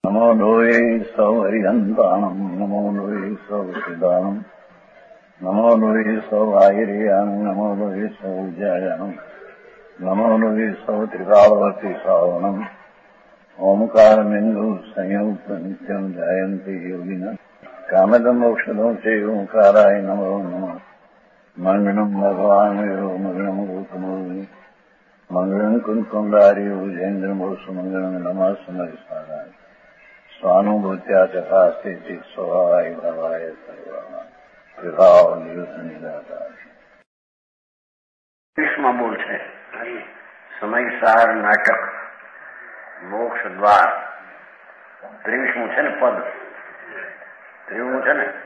નમો લોહે સૌ હરિહંતાણમ નમો લોહે સૌ સિદ્ધાણમ નમો લોહે સૌ આયર્યાણમ નમો લોહે સૌ જયાણમ નમો લોહે સૌ ત્રિકાળવતી શ્રાવણમ ઓમકારમિંદુ સંયુક્ત નિત્યમ જાયંતિ યોગિના કામદમ ઔષધો છે ઓંકારાય નમો નમઃ મંગળમ ભગવાન વિરો મંગળમ ગૌતમોની મંગળમ કુંકુંડાર્યો જૈન્દ્રમો સુમંગળમ નમઃ સમરિસારાય સ્વાનુભૂત્યા તથા સ્થિતિ સ્વભાવાય ભાવાય સર્વમાં વિભાવ નિયુદ્ધ નિરાકાર. માં બોલ છે સમયસાર નાટક મોક્ષ દ્વાર 23મું છે ને પદ 23મું છે ને.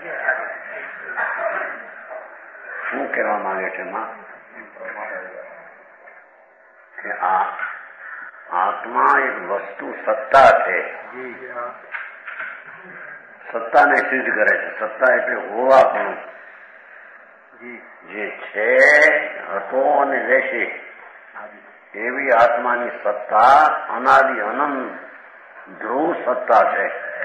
શું કહેવા માંગે છે એમાં કે આ આત્મા એક વસ્તુ સત્તા છે. સત્તાને સિદ્ધ કરે છે. સત્તા એટલે હોવાપણું જે છે હતો અને રહેશે એવી આત્માની સત્તા અનાદિ અનંત ધ્રુવ સત્તા છે.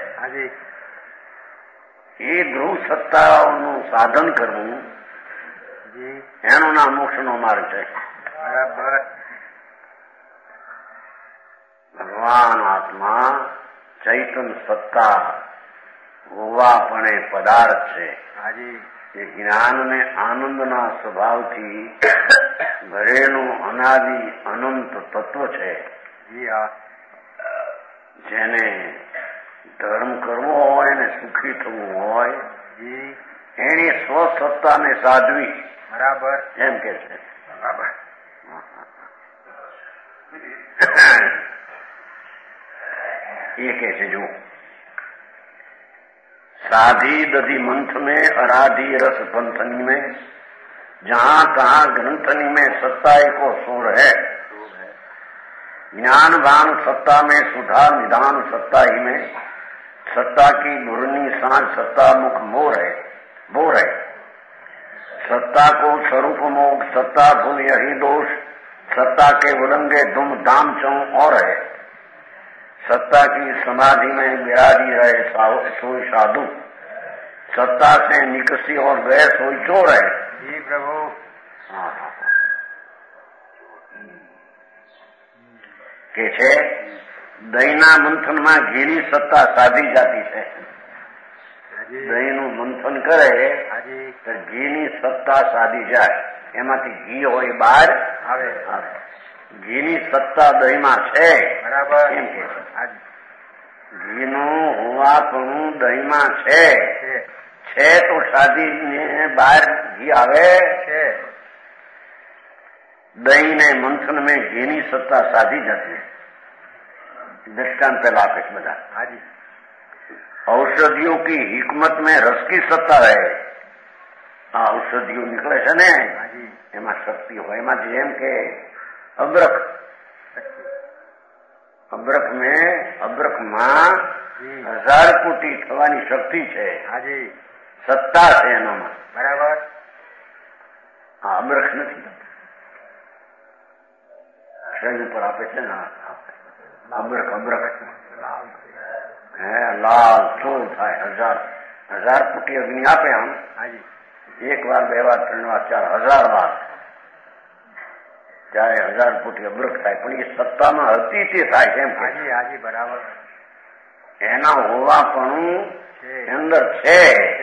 એ ધ્રુવ સત્તાનું સાધન કરવું એનું નામ મોક્ષનો માર્ગ છે. ભગવાન આત્મા ચૈતન સત્તા હોવાપણે પદાર્થ છે. એ જ્ઞાન અને આનંદના સ્વભાવથી ભરેલું અનાદિ અનંત તત્વ છે. જેને ધર્મ કરવો હોય ને સુખી થવું હોય એની સ્વસત્તાને સાધવી. બરાબર એમ કે છે. બરાબર ये कैसे जो साधी दधी मंथ में अराधी रस पंथनी में जहां तहां ग्रंथनी में सत्ता एको सोर है. ज्ञान भान सत्ता में सुधा निदान सत्ता ही में सत्ता की बुरनी सांझ सत्ता मुख मोर है बोर है. सत्ता को स्वरूप मोग सत्ता भूल यही दोष सत्ता के उलंगे धूम धाम चौ और है. सत्ता की समाधि में विराजी रहे सोई साधु सत्ता से निकसी और गए सोई चोर है. जी प्रभु. કે છે દહીંના મંથનમાં ઘીની સત્તા સાધી જાતી છે. દહીંનું મંથન કરે તો ઘીની સત્તા સાધી જાય. એમાંથી ઘી હોય બહાર આવે. ઘીની સત્તા દહીંમાં છે. બરાબર એમ કે ઘીનું હોવાપણું દહીંમાં છે તો સાધીને બહાર ઘી આવે છે. दही ने मंथन में घी सत्ता साधी जाती है. दृष्टांत पहला आप एक बता. औषधियों की हिकमत में रस की सत्ता है. आ औषधियों निकले છે ને એમાં શક્તિ હોય. એમાંથી એમ કે અબ્રકમાં 1000 કોટી થવાની શક્તિ છે. સત્તા છે એનામાં. બરાબર. આ અબ્રક નથી શરીર ઉપર આપે છે ને અબ્રક હે લાલ ચોર થાય. 1000 કોટી અગ્નિ આપે આમ. એક વાર 2 વાર 3 વાર 4 1000 વાર ત્યારે 1000 કોટી અબ્રક થાય. પણ એ સત્તામાં હતી તે થાય કેમ કે બરાબર એના હોવાપણું અંદર છે.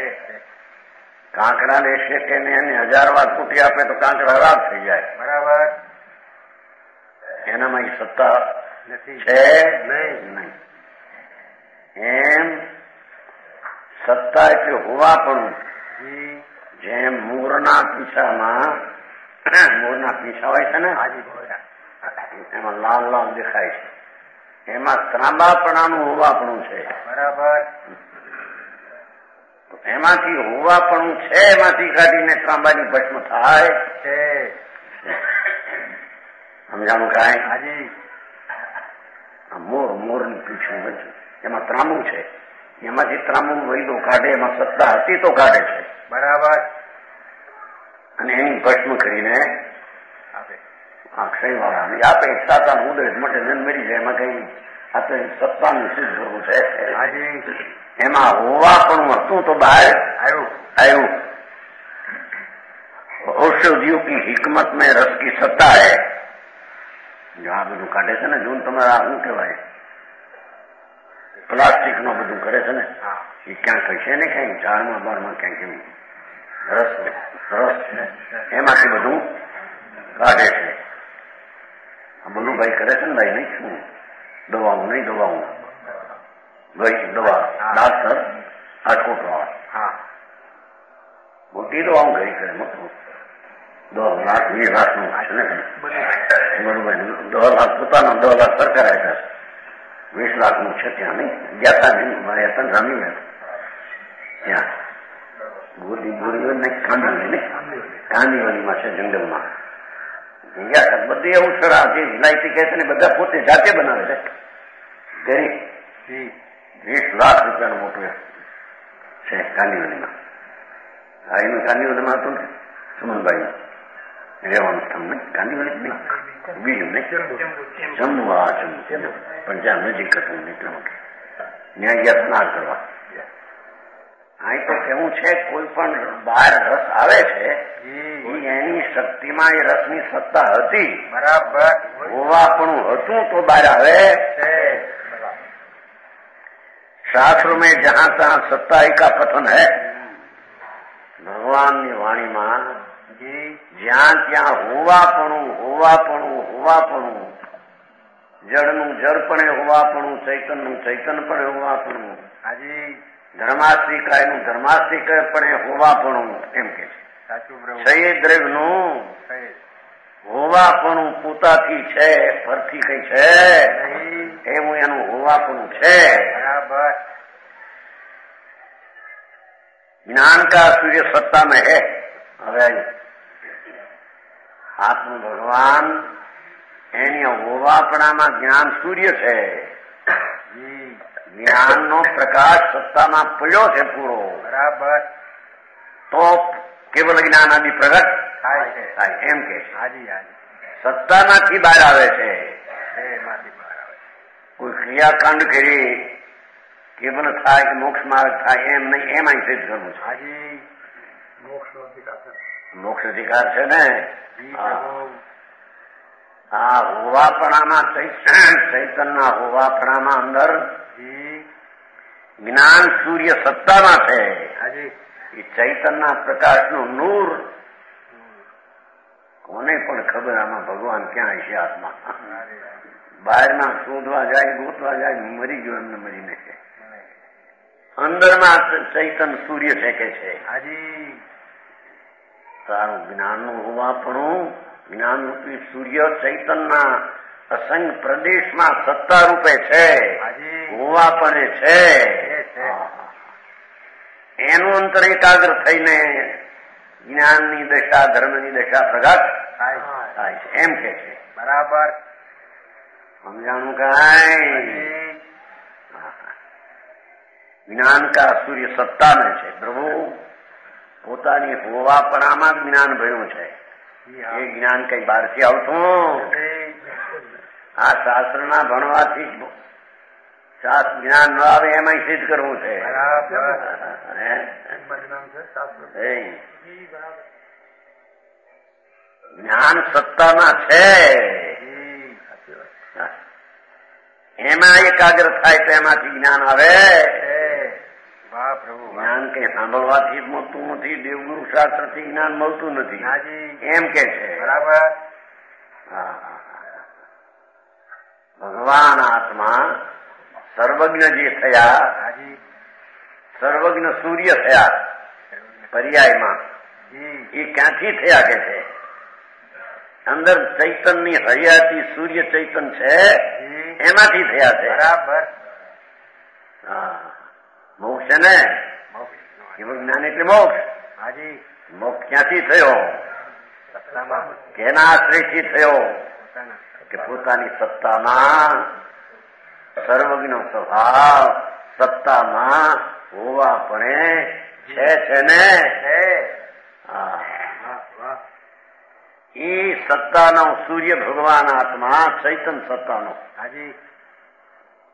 કાંકડા ને શેકે ને એને 1000 વાર કોટી આપે તો કાંકડા ખરાબ થઈ જાય. બરાબર એનામાં એ સત્તા છે નહીં. એમ સત્તા એટલે હોવાપણું. જેમ મોરના પીછામાં મોરના પીછા હોય છે ને એમાં લાલ લાલ દેખાય છે. એમાં ત્રાંબાપણાનું હોવાપણું છે. બરાબર. એમાંથી હોવાપણું છે એમાંથી કાઢીને ત્રાંબાની ભસ્મ થાય છે. સમજાણું કાંઈ? મોરની પીછું નથી એમાં ત્રાંબુ છે. એમાંથી ત્રાંબુ વૈદો કાઢે. એમાં સત્તા હતી તો કાઢે છે. બરાબર. અને એની ભસ્મ કરીને આપે. ક્ષય વાળા આપે. સાતા ઉદય મટે મરી જાય. એમાં કઈ આ તો સત્તાનું સિદ્ધ કરવું છે. એમાં હોવાપણું હતું તો બહાર આવ્યું. ઔષધિઓ કી हिकमत में रस की सत्ता है. જો આ બધું કાઢે છે ને જૂન તમારા શું કહેવાય પ્લાસ્ટિક નું બધું કરે છે ને એ ક્યાંક હશે ને ક્યાંક ઝાડમાં બારમાં ક્યાંક એમ રસ એમાંથી બધું કાઢે છે. આ બલુભાઈ કરે છે ને ભાઈ નહીં શું દવાઓ નહીં દવાઓ ગઈ દવા ડાક્ટર રાજકોટ વાળા મોટી દવાઓ ગઈ કરે મોટું 2 લાખ 20 લાખનું છે ને બલુભાઈ 2 લાખ પોતાનો 2 લાખ સરકાર આપ્યા 20 લાખનું છે ત્યાં નહીં ગયા નહીં મારે હતા જામી ત્યાં ગોરી ને કાંદીવલીમાં છે જંગલમાં બધી એવું સર જે વિલાયતી કહે છે ને બધા પોતે જાતે બનાવે છે ગરીબ 20 લાખ રૂપિયાનું મોટું છે કાંદીવલીમાં. એનું કાંદીવલીમાં હતું ને સુમનભાઈ રહેવાનું તમને કાંદીવલી નહીં બીજું નહીં જમ્મુ પણ જ્યાં નજીક હતું એટલા માટે ત્યાં ગયા ના કરવા. અહીં તો કેવું છે કોઈ પણ બહાર રસ આવે છે એની શક્તિમાં એ રસની સત્તા હતી બરાબર હોવાપણું હતું તો બહાર આવે. શાસ્ત્રો में जहां तहां सत्ताई का कथन है ભગવાનની વાણીમાં જ્યાં ત્યાં હોવાપણું જળનું જળપણે હોવાપણું ચૈતનનું ચૈતનપણે હોવાપણું ધર્માસ્તિકાયનું ધર્માસ્તિકપણે હોવાપણું એમ કે છે દ્રવ્યનું હોવાપણું પોતાથી છે પરથી કઈ છે એવું એનું હોવાપણું છે. બરાબર જ્ઞાન કા સૂર્ય સત્તા में है. હવે આત્મ ભગવાન એની હોવાપણામાં જ્ઞાન સૂર્ય છે. જ્ઞાનનો પ્રકાશ સત્તામાં પડ્યો છે પૂરો બરાબર તો કેવલ જ્ઞાન આદિ પ્રગટ થાય એમ કે સત્તામાંથી બહાર આવે છે. કોઈ ક્રિયાકાંડ કરી કેવલ થાય કે મોક્ષ માર્ગ થાય એમ નહીં એમાં સિદ્ધ કરવું છે. મોક્ષ અધિકાર છે ને આ હોવાપણામાં ચૈતનના હોવાપણામાં અંદર જ્ઞાન સૂર્ય સત્તામાં છે. એ ચૈતનના પ્રકાશનું નૂર કોને પણ ખબર આમાં ભગવાન ક્યાં છે આત્મા બહારના શોધવા જાય ગોતવા જાય મરી ગયો એમને મરીને છે અંદરમાં ચૈતન સૂર્ય છે કે છે. તારું જ્ઞાનનું હોવાપણું જ્ઞાન રૂપી સૂર્ય ચૈતનના અસંગ પ્રદેશમાં સત્તા રૂપે છે હોવાપણે છે. એનું અંતર એકાગ્ર થઈને જ્ઞાનની દશા ધર્મની દશા પ્રગટ થાય છે એમ કે છે. બરાબર સમજાણું કાંઈ જ્ઞાન કા સૂર્ય સત્તા में છે. પ્રભુ પોતાની હોવાપણામાં જ્ઞાન ભર્યું છે. એ જ્ઞાન કઈ બહારથી આવતું આ શાસ્ત્રના ભણવાથી શાસ્ત્ર જ્ઞાન ન આવે એમાં સિદ્ધ કરવું છે. જ્ઞાન સત્તામાં છે એમાં એકાગ્ર થાય તો એમાંથી જ્ઞાન આવે. જ્ઞાન કઈ સાંભળવાથી જ મળતું નથી દેવગુરુ શાસ્ત્ર થી જ્ઞાન મળતું નથી એમ કે છે. બરાબર ભગવાન આત્મા સર્વજ્ઞ જે થયા સર્વજ્ઞ સૂર્ય થયા પર્યાયમાં એ ક્યાંથી થયા કે છે અંદર ચૈતનની હરિયાતી સૂર્ય ચૈતન છે એમાંથી થયા છે. બરાબર મોક્ષ છે ને કેવળ જ્ઞાન એટલે મોક્ષ. મોક્ષ ક્યાંથી થયો કેના આશ્રયથી થયો કે પોતાની સત્તામાં સર્વજ્ઞ સ્વભાવ સત્તામાં હોવાપણે છે ને એ સત્તાનો સૂર્ય ભગવાન આત્મા ચૈતન સત્તાનો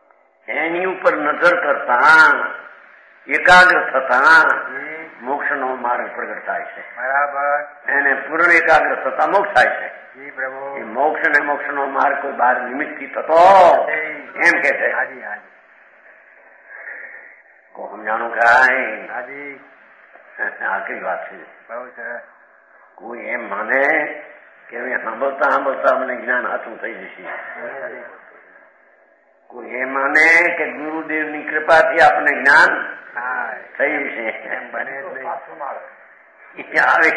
એની ઉપર નજર કરતા એકાગ્ર થતા મોક્ષનો માર્ગ પ્રગટ થાય છે. બરાબર. એને પૂર્ણ એકાગ્ર થતા મોક્ષ થાય છે. જી પ્રભુ. એ મોક્ષ ને મોક્ષનો માર્ગ કોઈ બહાર નિમિત્તથી થતો એમ કે છે. હાજી હાજી. સમજાણું કાંઈ? હાજી. આખરી વાત છે. બહુ સરસ. કોઈ એમ માને કે અમે સાંભળતા સાંભળતા અમને જ્ઞાન હાથું થઈ જશે. કોઈ એમ માને કે ગુરુદેવની કૃપાથી આપણને જ્ઞાન થયું છે એમ બને આવે.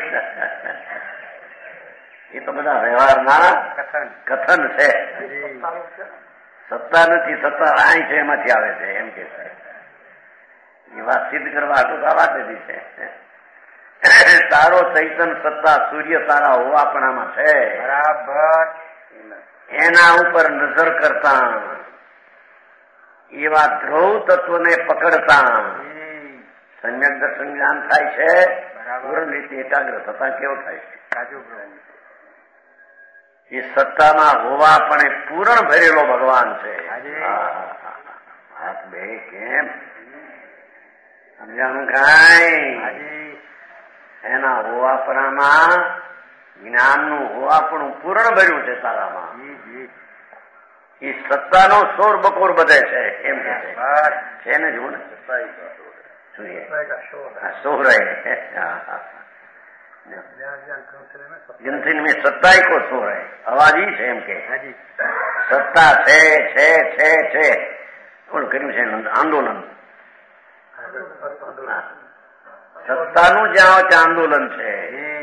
એ તો બધા વ્યવહારના કથન છે. સત્તા નથી, સત્તા અહીં છે એમાંથી આવે છે એમ કે છે. એ વાત સિદ્ધ કરવા તો આ વાત નથી છે. તારો ચૈતન સત્તા સૂર્ય તારા હોવાપણામાં છે. બરાબર. એના ઉપર નજર કરતા એવા ધ્રુવ તત્વને પકડતા સમ્યક દર્શન જ્ઞાન થાય છે. પૂર્ણ રીતે એકાગ્ર થતા કેવો થાય છે? એ સત્તામાં હોવા પણ પૂર્ણ ભરેલો ભગવાન છે. હાથ બે કેમ સમજાણું કાંઈ? એના હોવાપણામાં જ્ઞાનનું હોવાપણું પૂર્ણ ભર્યું છે તારામાં. એ સત્તાનો શોર બકોર બધે છે એમ કે છે ને. જુઓ ને शोर है जिनसे में सत्ताई को शोर है आवाज ही છે એમ કે સત્તા છે કોણ કર્યું છે આંદોલન. સત્તાનું જ્યાં ત્યાં આંદોલન છે.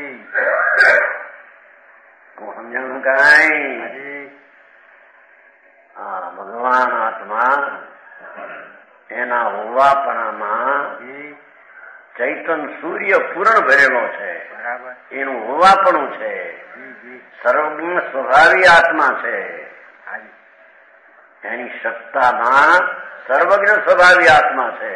સમજાણું કાંઈ? હા, ભગવાન આત્મા એના હોવાપણામાં ચૈતન સૂર્ય પૂર્ણ ભરેલો છે. એનું હોવાપણું છે. સર્વગુણ સ્વભાવી આત્મા છે. એની સત્તામાં સર્વજ્ઞ સ્વભાવી આત્મા છે.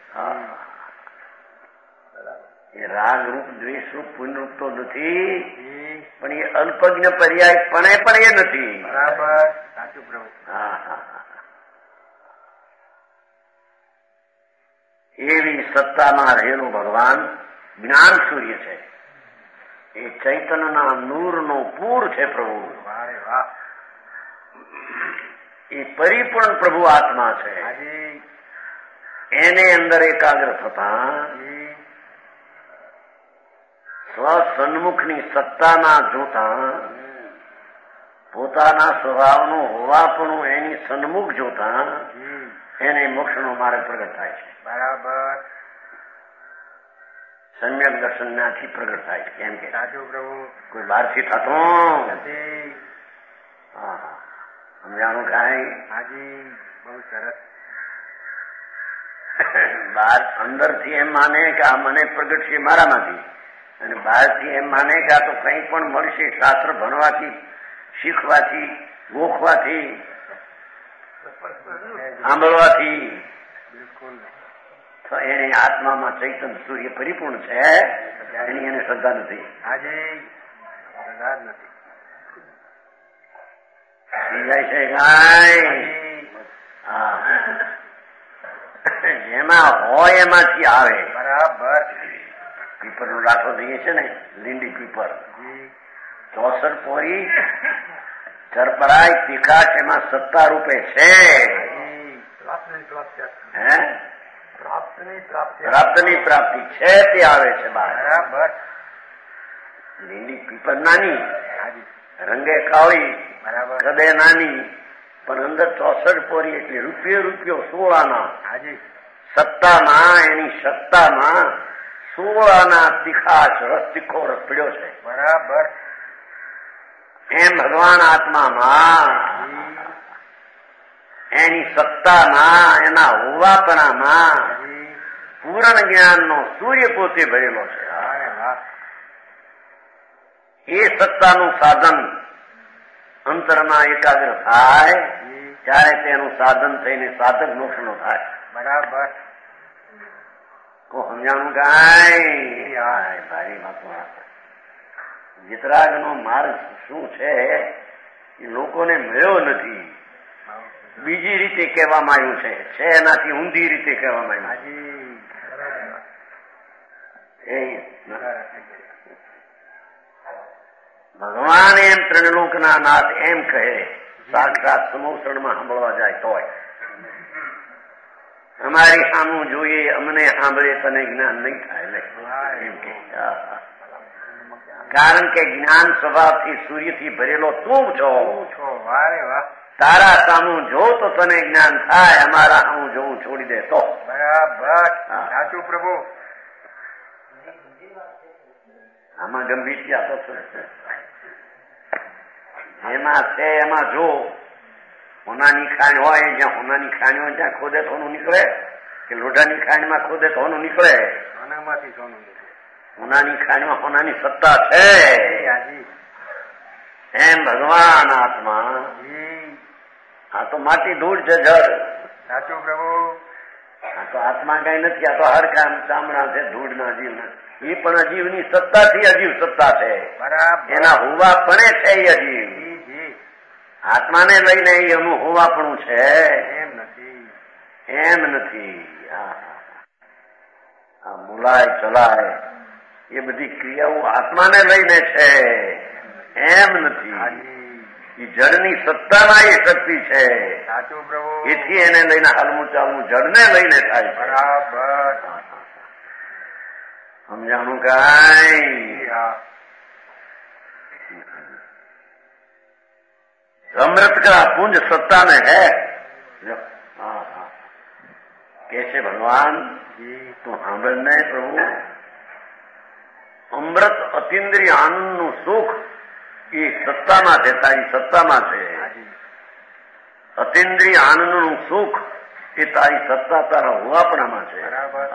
એ રાગ રૂપ દ્વેષ રૂપ પુણ્ય રૂપ તો નથી, પણ એ અલ્પજ્ઞ પર્યાય પણ એ નથી. બરાબર. સાચું પ્રભુ. એવી સત્તામાં રહેલું ભગવાન જ્ઞાન સૂર્ય છે. એ ચૈતનના નૂરનો પૂર છે પ્રભુ. એ પરિપૂર્ણ પ્રભુ આત્મા છે. એને અંદર એકાગ્ર થતા સ્વસન્મુખની સત્તાના જોતા પોતાના સ્વભાવનું હોવાપણું એની સન્મુખ જોતા એને મોક્ષનો માર્ગ પ્રગટ થાય છે. બરાબર. સમ્યક દર્શનનાથી પ્રગટ થાય છે. કેમ કે સાચું પ્રભુ. કોઈ બહારથી થતો નથી. સમજાણું કાંઈ? હાજી. બહુ સરસ. બહાર અંદરથી એમ માને કે આ મને પ્રગટ છે મારામાંથી, અને બહારથી એમ માને કે આ તો કંઈ પણ મળશે શાસ્ત્ર ભણવાથી, શીખવાથી, ગોખવાથી, સાંભળવાથી. બિલકુલ. તો એને આત્મામાં ચૈતન સૂર્ય પરિપૂર્ણ છે, એની એને શ્રદ્ધા નથી. હાજી. શ્રદ્ધા નથી. સમજાય છે કાંઈ? હા. જેમાં હોય એમાંથી આવે. બરાબર. પીપરનો દાખલો દઈએ છે ને, લીંડી પીપર 64 પોરી ચરપરાય તીખાશ એમાં 70 રૂપે છે. પ્રાપ્તની પ્રાપ્તિ છે તે આવે છે બહાર. બરાબર. લીંડી પીપર નાની, રંગે કાળી, કદે નાની, પણ અંદર 64 પોરી એટલે રૂપિયો 16 આના. સત્તામાં એની સત્તામાં 16 આના તીખાશ રસ તીખો રસ પીડ્યો છે. બરાબર. એમ ભગવાન આત્મામાં એની સત્તામાં એના હોવાપણામાં પૂર્ણ જ્ઞાનનો સૂર્ય પોતે ભરેલો છે. એ સત્તાનું સાધન અંતરમાં એકાગ્ર થાય ત્યારે તેનું સાધન થઈને સાધક મોક્ષનો થાય. બરાબર. સમજાણું કાંઈ? ભારી વાતો. વિતરાગનો માર્ગ શું છે એ લોકોને મળ્યો નથી. બીજી રીતે કહેવામાં આવ્યું છે એનાથી ઊંધી રીતે કહેવામાં આવ્યું ભગવાન એમ ત્રણલોકના નાથ એમ કહે સાક્ષાત સમોસણમાં સાંભળવા જાય તોય અમારી સામું જોઈએ અમને સાંભળે તને જ્ઞાન નહીં થાય એમ કે કારણ કે જ્ઞાન સ્વભાવથી સૂર્યથી ભરેલો તું છો તારા સામું જો તો તને જ્ઞાન થાય અમારા સામું જોવું છોડી દે તો બરાબર સાચું પ્રભુ આમાં ગંભીરતા તો એમાં છે એમાં જો હોનાની ખાંડ હોય જ્યાં હોનાની ખાંડ હોય ત્યાં ખોદે તો હોનું નીકળે કે લોઢાની ખાંડમાં ખોદે તો હોનું નીકળે સોનામાંથી સોનું નીકળે હોનાની ખાંડમાં હોનાની સત્તા છે એમ ભગવાન આત્મા આ તો માટી ધૂળ છે જળ સાચું પ્રભુ આ તો આત્મા કઈ નથી આ તો હડકા ચામડા છે ધૂળના જીવના એ પણ અજીવની સત્તાથી અજીવ સત્તા છે એના હોવા પણ છે એ અજીવ આત્માને લઈને એનું હોવાપણું છે એમ નથી આ બોલાય ચલાય એ બધી ક્રિયાઓ આત્માને લઈને છે એમ નથી એ જળની સત્તામાં એ શક્તિ છે સાચું પ્રભુ એથી એને લઈને હાલવું ચાલવું જળને લઈને થાય બરાબર સમજાણું કાંઈ अमृत का पुंज सत्ता में है कैसे भगवान तो સાંભળને પ્રભુ અમૃત અતિન્દ્રિય આનંદનું સુખ એ સત્તામાં છે તારી સત્તામાં છે અતિન્દ્રિય આનંદનું સુખ એ તારી સત્તા તારા હોવાપણામાં છે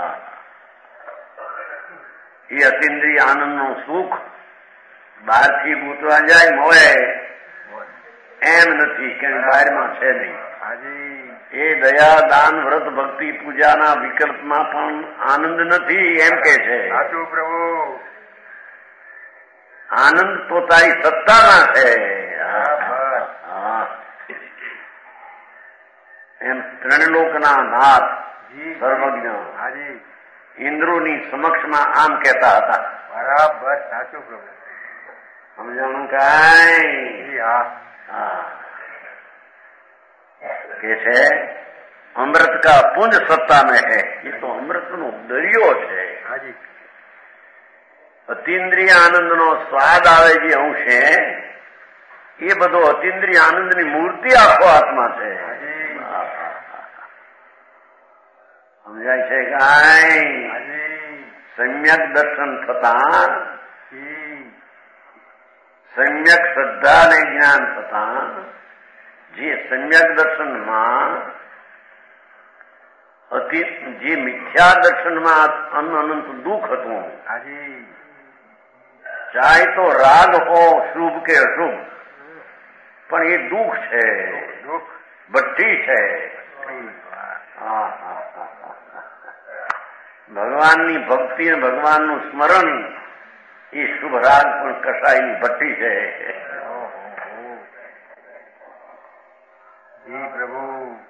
એ અતિન્દ્રિય આનંદનું સુખ બહારથી ગૂંચવા જાય મળે એમ નથી કે બહારમાં છે નહીં એ દયા દાન વ્રત ભક્તિ પૂજાના વિકલ્પમાં પણ આનંદ નથી એમ કે છે સાચું પ્રભુ આનંદ તો તારી સત્તામાં છે એમ ત્રણલોકના નાથ સર્વજ્ઞ ઇન્દ્રોની સમક્ષમાં આમ કહેતા હતા બરાબર સાચું પ્રભુ સમજાણું કાંઈ કે છે અમૃત કા પુંજ સત્તા में है ये तो અમૃતનો દરિયો છે અતિન્દ્રિય આનંદનો સ્વાદ આવે જે અંશ છે એ બધો અતિન્દ્રિય આનંદની મૂર્તિ આખો આત્મા છે સમજાય છે કાંઈ સમ્યક દર્શન થતા સમ્યક શ્રદ્ધા અને જ્ઞાન થતા જે સમ્યક દર્શનમાં જે મિથ્યા દર્શનમાં અનંત દુઃખ હતું ચાહે તો રાગ હો શુભ કે અશુભ પણ એ દુઃખ છે ભઠ્ઠી છે ભગવાનની ભક્તિ અને ભગવાનનું સ્મરણ એ શુભ રાગ પણ કસાયની ભઠ્ઠી છે પ્રભુ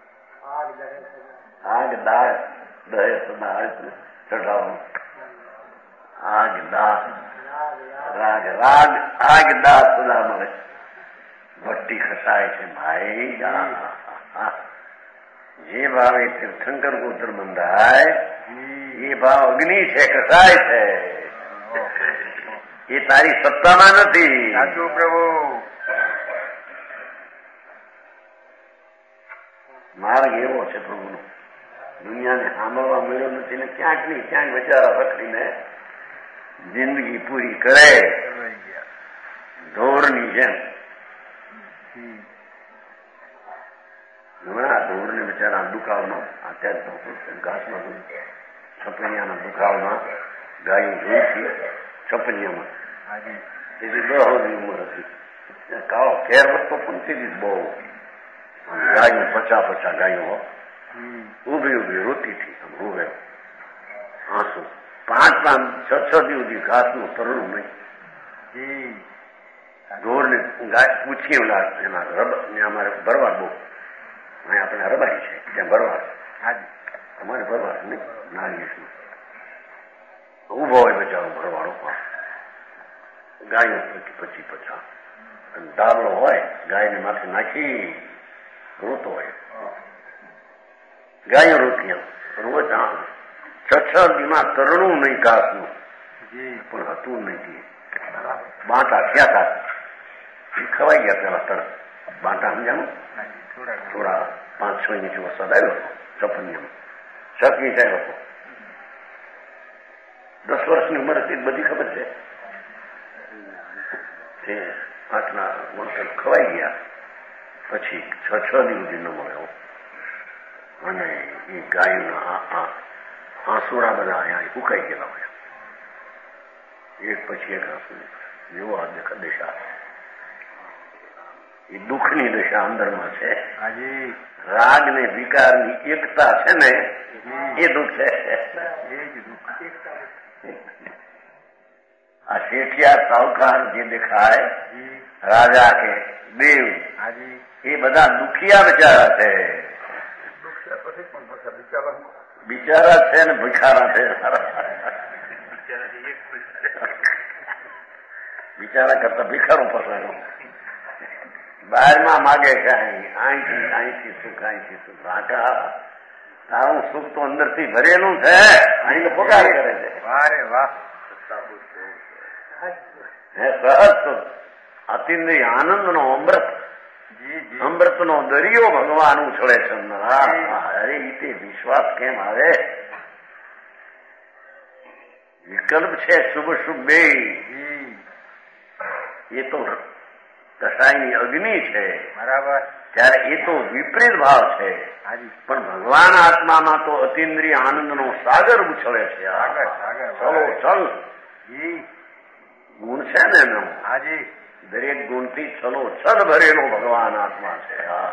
આગ દાળ દહે દાળ ચઢાવો આગ દાળ રાગ રાગ આગ દાળ સદા મળે ભઠ્ઠી ખસાય છે ભાઈ જે ભાવે તીર્થંકર ગોત્ર બંધાય એ ભાવ અગ્નિ છે કસાય છે એ તારી સત્તામાં નથી સાચું પ્રભુ માર્ગ એવો છે પ્રભુનો દુનિયાને સાંભળવા મળ્યો નથી ને ક્યાંક ની ક્યાંક બચારા રખડીને જિંદગી પૂરી કરે ઢોરની જેમ હમણાં ઢોરને બચારા દુકાળમાં અત્યારે ઘાસમાં છપનિયાના દુકાળમાં ગાયો જોઈ હતી છપનિયામાં તેથી 10 વર્ષની ઉંમર હતી કાળો કેર વસ્તો પણ તેથી બહુ ગાયો 50 ગાયો ઉભી રોતી હતી રોવે આંસુ 5-6 દિવસ સુધી ઘાસનું તરણું નહીં ઢોરને પૂછીએ એના રબ અમારે ભરવા બહુ અહીં આપણે હરબાઈ છે ત્યાં ભરવા હાજી તમારે ભરવા નહીં નાળિયેરમાં ઉભો હોય બચારો ભરવાડો ગાયો 25-50 અને ધાબળો હોય ગાયને માથે નાખી રોતો હોય ગાયો રોતી રોજ 6 દીમાં તરણું નહીં ઘાસનું પણ હતું નહીં બાંટા થયા હતા એ ખવાઈ ગયા પેલા તરત બાંટા સમજાનું થોડા 5-6 ઇંચ વરસાદ આવ્યો હતો ચપનિયામાં ચકની જાય હતો 10 વર્ષની ઉંમર હતી બધી ખબર છે તે આટલા વંટર ખવાઈ ગયા પછી 6 દિવસ ન મળ્યો અને એ ગાયોના આંસુડા બધા અહીંયા ફૂંકાઈ ગયેલા હોય એક પછી એક આંસુ જેવો આ દશા એ દુઃખની દશા અંદરમાં છે રાગ ને વિકારની એકતા છે ને એ દુઃખ છે આ શેઠિયા સાવકાર જે દેખાય રાજા કે દેવ એ બધા દુખિયા બિચારા છે બિચારા છે ને ભિખારા છે બિચારા કરતા ભિખારું પસારો બહારમાં માગે છે અહીંથી સુખ રાકા તારું સુખ તો અંદરથી ભરેલું છે અહીં તો પગાર કરે છે વારે વાહ સહજ અતિન્દ્રિય આનંદનો અમૃતનો દરિયો ભગવાન ઉછળે છે અરે રીતે વિશ્વાસ કેમ આવે વિકલ્પ છે શુભ શુભ બે એ તો કસાયની અગ્નિ છે બરાબર ત્યારે એ તો વિપરીત ભાવ છે પણ ભગવાન આત્મામાં તો અતિન્દ્રિય આનંદનો સાગર ઉછળે છે ચલો ચલ ગુણ છે ને એનો હાજી દરેક ગુણથી ચલો છલ ભરેલો ભગવાન આત્મા છે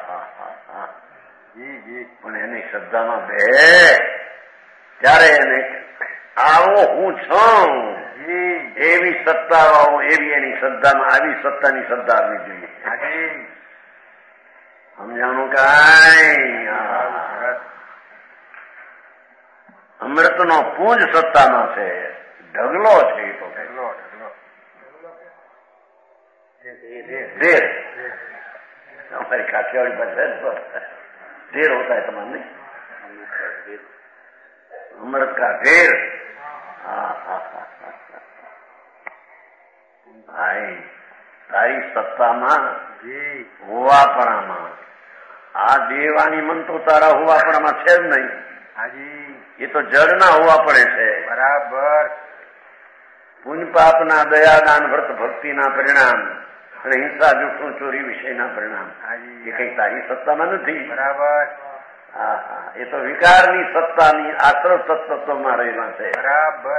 પણ એની શ્રદ્ધામાં બે ત્યારે એને આવો હું છું એવી સત્તા વાળો એવી એની શ્રદ્ધામાં આવી સત્તાની શ્રદ્ધા આવવી જોઈએ સમજાણું કાંઈ અમૃતનો પૂંજ સત્તામાં છે ઢગલો છે એ તો ઢગલો देर हमारे काठियावाड़ी भाषा है तो देर होता है तमाम नहीं अमृत का देर भाई तारी सत्ताમાં હોવાપણામાં આ દેવાની મન તો તારા હોવાપણામાં છે જ નહીં હાજી એ તો જડના હોવા પડે છે બરાબર પુણ્ય પાપના દયાદાન વ્રત ભક્તિના પરિણામ અને હિંસા જૂઠું ચોરી વિષયના પરિણામ એ કઈ તારી સત્તામાં નથી બરાબર એ તો વિકારની સત્તાની આશ્રવ તત્વમાં રહેલા છે બરાબર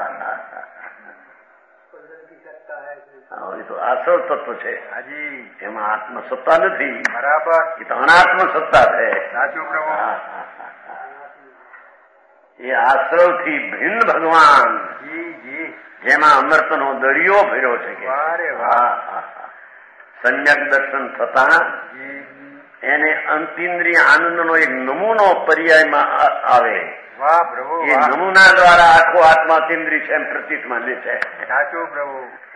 એ તો આશ્રવ તત્વ છે હાજી એમાં આત્મસત્તા નથી બરાબર એ તો અનાત્મ સત્તા છે સાચું પ્રભુ એ આશ્રવથી ભિન્ન ભગવાન જેમાં અમૃતનો દરિયો ભર્યો છે કે સમ્યક દર્શન થતા એને અંતિન્દ્રિય આનંદનો એક નમૂનો પર્યાયમાં આવે એ નમૂના દ્વારા આખો આત્મા અતિન્દ્રિય છે એમ પ્રતીતમાં લે છે સાચું પ્રભુ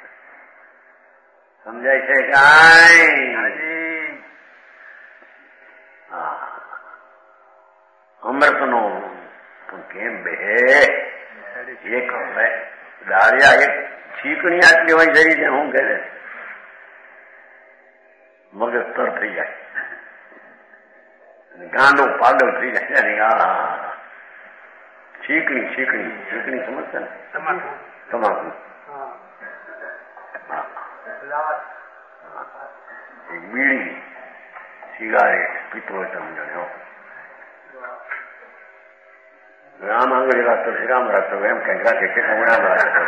સમજાય છે કાંઈ અમૃતનો કેમ બે એક દાળિયા એક છીકણી આટલી હોય જઈ છે હું કહે મગજ તર થઈ જાય ગાંડો પાગલ થઈ જાય છીકણી સમજશે ને તમાકુ એક બીડી સિગારેટ પીતો હોય તમે જાણ્યો રામ આંગળી રાખતો શ્રી રામ રાખતો એમ કઈક રાખે કે રામ રાખતો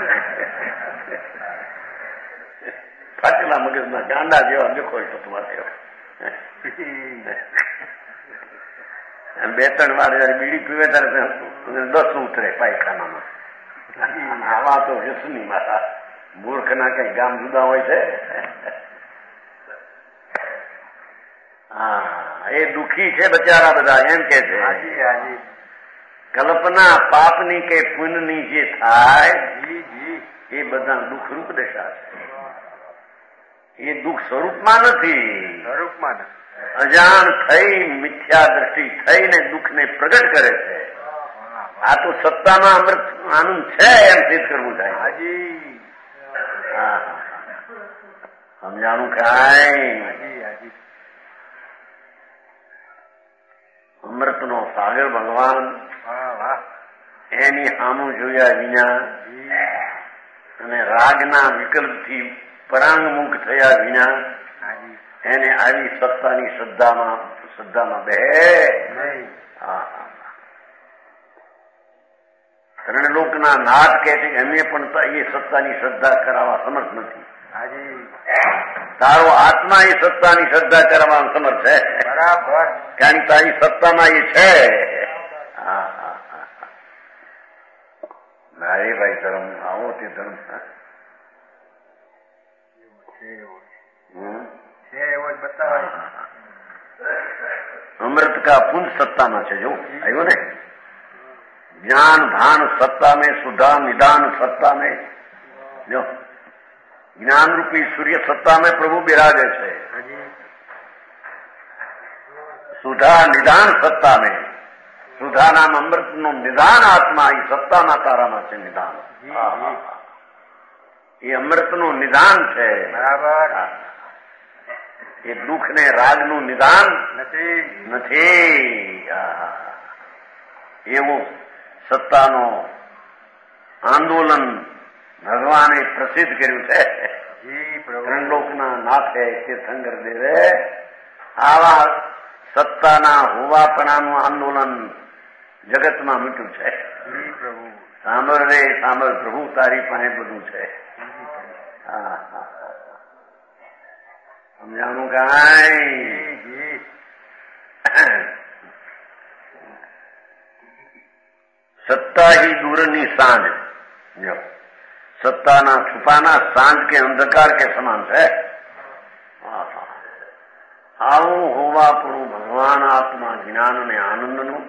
ફાટેલા મગજના ગાંડા જેવા દેખો તો તમારે 2-3 વાર જયારે બીડી પીવે ત્યારે 10 ઉતરે પાયખાનામાં આવા તો વ્યસની માતા મૂર્ખના કઈ ગામ જુદા હોય છે એ દુઃખી છે બચારા બધા એમ કે છે. હાજી હાજી. કલ્પના પાપની કે પુણ્યની જે થાય જી જી. એ બધા દુઃખરૂપ દશા છે. એ દુઃખ સ્વરૂપમાં નથી. સ્વરૂપમાં અજાણ થઈ મિથ્યા દ્રષ્ટિ થઈને દુઃખને પ્રગટ કરે છે. આ તો સત્તામાં અમૃત આનંદ છે એમ સિદ્ધ કરવું થાય. હાજી. હા સમજાણું કાંઈ. હાજી હાજી. અમૃતનો સાગર ભગવાન વાહ વાહ. એની સામું જોયા વિના અને રાગના વિકલ્પથી પરાંગમુખ થયા વિના હાજી. એને આવી સત્તાની શ્રદ્ધામાં બે. ત્રણલોકના નાથ કહે છે કે એમને પણ એ સત્તાની શ્રદ્ધા કરાવવા સમર્થ નથી. હાજી. તારો આત્મા એ સત્તાની શ્રદ્ધા કરવામાં સમર્થ છે. બરાબર. કારણ તારી સત્તામાં એ છે. નારે ભાઈ ધર્મ આવો તે ધર્મ છે એવો જ બતાવાય. अमृत का पुंज सत्ता में है जो आयो ने ज्ञान भान सत्ता में सुधा निदान सत्ता में जो ज्ञान रूपी सूर्य सत्ता में प्रभु विराजे છે. सुधा निदान सत्ता में सुधा नाम अमृत नो निदान आत्मा ये सत्ता में ताराમાં છે નિદાન. એ અમૃત નું નિદાન છે. બરાબર. એ દુઃખ ને રાગ નું નિદાન નથી. એવું સત્તાનો આંદોલન ભગવાને પ્રસિદ્ધ કર્યું છે. ત્રણલોકના નાથે તીર્થંકર દેવે આવા સત્તાના હોવાપણાનું આંદોલન જગતમાં મૂક્યું છે. સાંભળ રે સાંભળ પ્રભુ તારી પાસે બધું છે. સમજાણું કાંઈ. સત્તા ही दूरनी सांझ जो सत्ताना छुपाना सांझ के अंधकार के समान है. આવું હોવાપણું ભગવાન આત્મા જ્ઞાન અને આનંદનું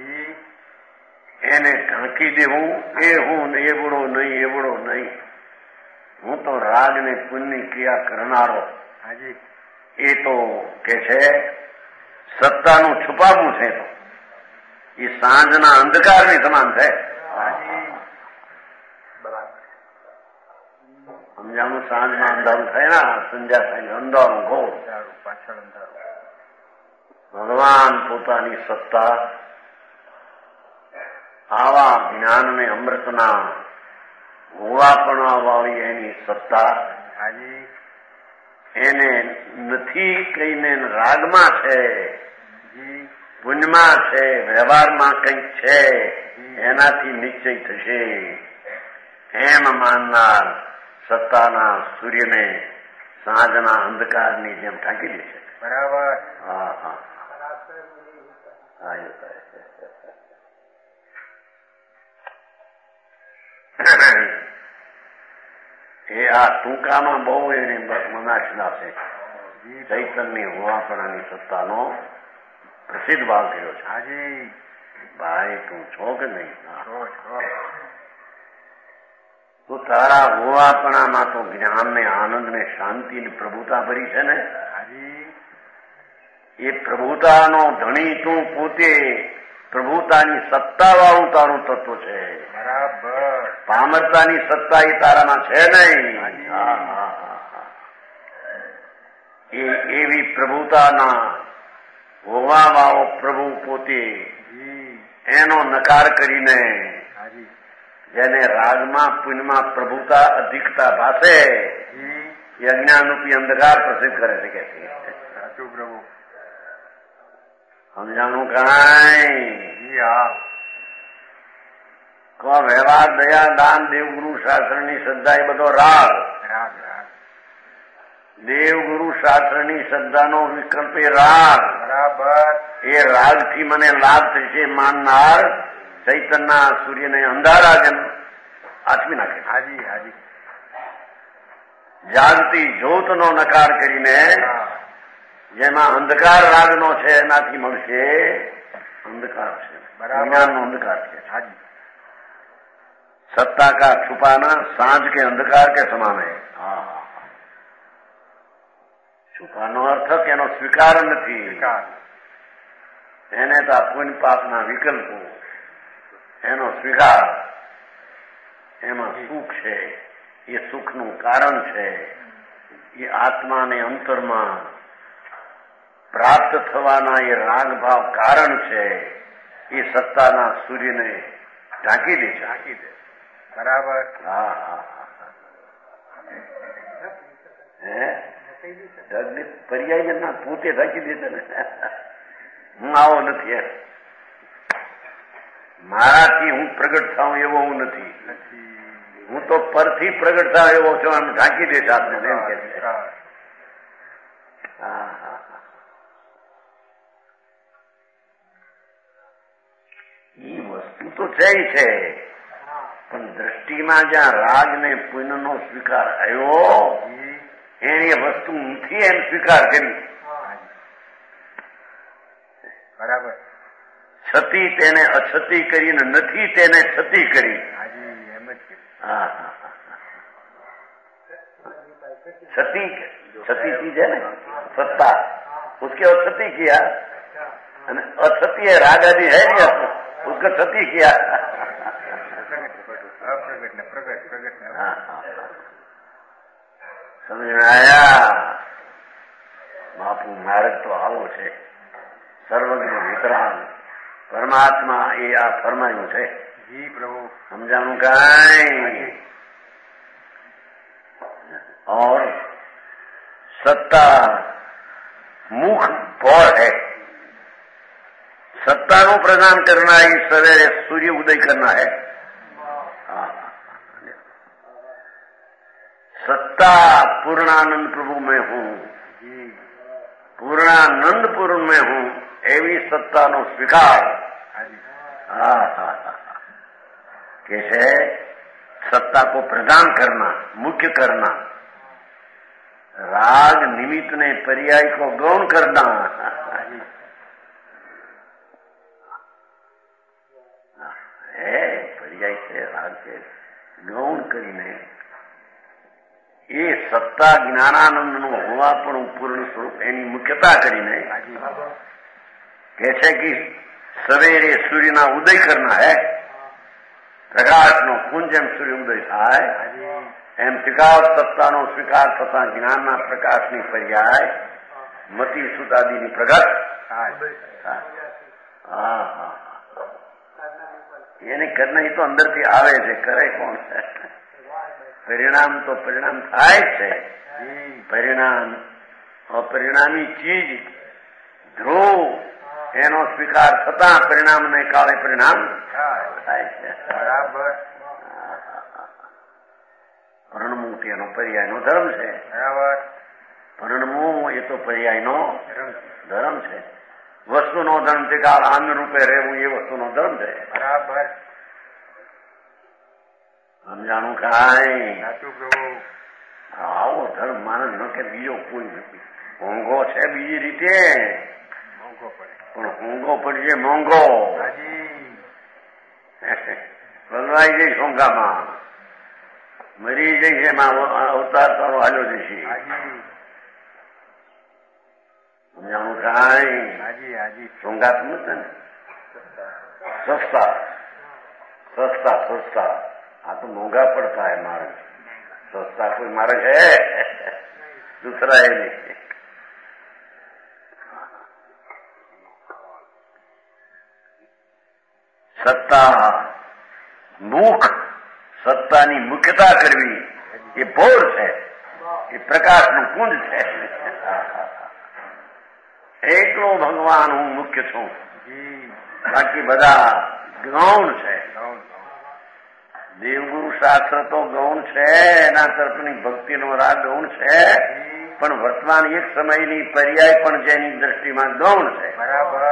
એને ઢાંકી દેવું એ હું એવડો નહીં એવડો નહીં હું તો રાગ ને પુણ્યની ક્રિયા કરનારો એ તો કે છે સત્તાનું છુપાવવું છે તો એ સાંજના અંધકારની સમાન છે. સમજાણું. સાંજમાં અંધારું થાય ને સંધ્યા થાય અંધારું ઘોર પાછળ અંધારું. ભગવાન પોતાની સત્તા આવા જ્ઞાન ને અમૃતના હોવાપણા વાળી એની સત્તા એને નથી કહીને રાગમાં છે પુણ્યમાં છે વ્યવહારમાં કંઈક છે એનાથી નિશ્ચય થશે એમ માનનાર સત્તાના સૂર્યને સાંજના અંધકારની જેમ ઢાંકી દે છે. બરાબર. હા હા એ આ ટૂંકામાં બહુ એને મનાશના છે. ચૈતન્ય હોવાપણાની સત્તાનો પ્રસિદ્ધ ભાવ કર્યો છે. હાજી ભાઈ તું છો કે નહીં? તો તારા હોવાપણામાં તો જ્ઞાન ને આનંદ ને શાંતિ ને પ્રભુતા ભરી છે ને. એ પ્રભુતાનો ધણી તું પોતે પ્રભુતાની સત્તા વાળું તારું તત્વ છે. બરાબર. પામરતાની સત્તા એ તારામાં છે નહીં. એ એવી પ્રભુતાના હોવા વાળો પ્રભુ પોતે એનો નકાર કરીને જેને રાગમાં પુણ્યમાં પ્રભુતા અધિકતા ભાષે એ અજ્ઞાનરૂપી અંધકાર પ્રસિદ્ધ કરે છે કે સાચું પ્રભુ. સમજાણું કાંઈ. કો વ્યવહાર દયા દાન દેવગુરુ શાસ્ત્રની શ્રદ્ધા એ બધો રાગ. દેવગુરુ શાસ્ત્રની શ્રદ્ધાનો વિકલ્પ એ રાગ. બરાબર. એ રાગથી મને લાભ થશે માનનાર ચૈતનના સૂર્યને અંધારા જેમ આચમી નાખે. હાજી હાજી. જાગતી જ્યોતનો નકાર કરીને જેમાં અંધકાર રાગનો છે એનાથી મળશે અંધકાર છે, જ્ઞાનનો અંધકાર છે. सत्ता का छुपाना सांझ के अंधकार के समान है. છુપાનો અર્થ કે એનો સ્વીકાર નથી, એને તો પુણ્ય પાપના વિકલ્પો, એનો સ્વીકાર, એમાં સુખ છે, એ સુખનું કારણ છે, એ આત્માને અંતરમાં પ્રાપ્ત થવાના એ રાગભાવ કારણ છે. એ સત્તાના સૂર્યને ઢાંકી દે છે. બરાબર. હા હા હે પર્યાયના પોતે ઢાંકી દે છે ને. હું આવો નથી એમ, મારાથી હું પ્રગટ થાઉં એવો હું નથી, હું તો પરથી પ્રગટ થાઉં એવો છું, એમ ઢાંકી દે છે આપને. એ વસ્તુ તો છે, પણ દ્રષ્ટિમાં જ્યાં રાગ ને પુણ્ય નો સ્વીકાર આવ્યો, એની વસ્તુ નથી એમ સ્વીકાર કરી. બરાબર. છતી તેને અછતી કરીને નથી તેને છતી કરી. હા छती छती चीज है ना, सत्ता, उसके अक्षति किया, अक्षति है राग आदि है नहीं, उसका क्षति किया. समझ में आया? बापू मार्ग तो આવો છે, સર્વજ્ઞ વિતરાગ પરમાત્મા એ આ ફરમાયું છે. જી પ્રભુ. સમજાણું કાંઈ? और सत्ता मुख फल है. सत्ता नो प्रदान करना ही सवेरे सूर्य उदय करना है. सत्ता पूर्णानंद प्रभु में हूं, पूर्णानंद पूर्ण में हूं, एवी सत्ता नो स्वीकार. कैसे? सत्ता को प्रदान करना, मुख्य करना, राग निमित्त ने पर्याय को गौण करना. पर्याय से राग से गौण કરીને એ સત્તા જ્ઞાનાનંદનું હોવાપણું પૂર્ણ સ્વરૂપ એની મુખ્યતા કરીને કહે છે કે સવેરે સૂર્યના ઉદય કરના હે. પ્રકાશનો પુંજ એમ સૂર્ય ઉદય થાય એમ ત્રિકાળ સત્તાનો સ્વીકાર થતા જ્ઞાનના પ્રકાશની પર્યાય મતિ સુતાદીની પ્રગટ. એને કરના તો અંદરથી આવે છે, કરે કોણ છે? પરિણામ તો પરિણામ થાય છે. પરિણામ અપરિણામી ચીજ ધ્રુવ એનો સ્વીકાર થતા પરિણામને કાળે પરિણામ થાય છે. બરાબર. પરણવું એનો પર્યાયનો ધર્મ છે. બરાબર. પરણવું એ તો પર્યાયનો ધર્મ છે. વસ્તુનો ધર્મ તે કાળ અન્ન રૂપે રહેવું એ વસ્તુનો ધર્મ છે. બરાબર. સમજાણું કાંઈ? સાચું પ્રભુ. આવો ધર્મ માણસ ન કે બીજો કોઈ નથી. મોંઘો છે બીજી રીતે, મોંઘો પડે, પણ મોંઘો પડશે મોંઘો. બદલાઈ જઈશ મોંઘામાં, મરી જઈશ એમાં અવતાર તારો હાલ્યો જશે. સમજાણું કાંઈ? સોંગાતું નથી ને. સસ્તા सस्ता सस्ता, हाँ तो महंगा पड़ता है मार्ग. सस्ता कोई मार्ग है दूसरा है नहीं. સત્તા મુખ, સત્તાની મુખ્યતા કરવી એ ભોર છે, એ પ્રકાશનું પુંજ છે. એકલો ભગવાન હું મુખ્ય છું, બાકી બધા ગૌણ છે. દેવગુરુ શાસ્ત્ર તો ગૌણ છે, એના તરફની ભક્તિનો રાગ ગૌણ છે, પણ વર્તમાન એક સમયની પર્યાય પણ જેની દ્રષ્ટિમાં ગૌણ છે. બરાબર.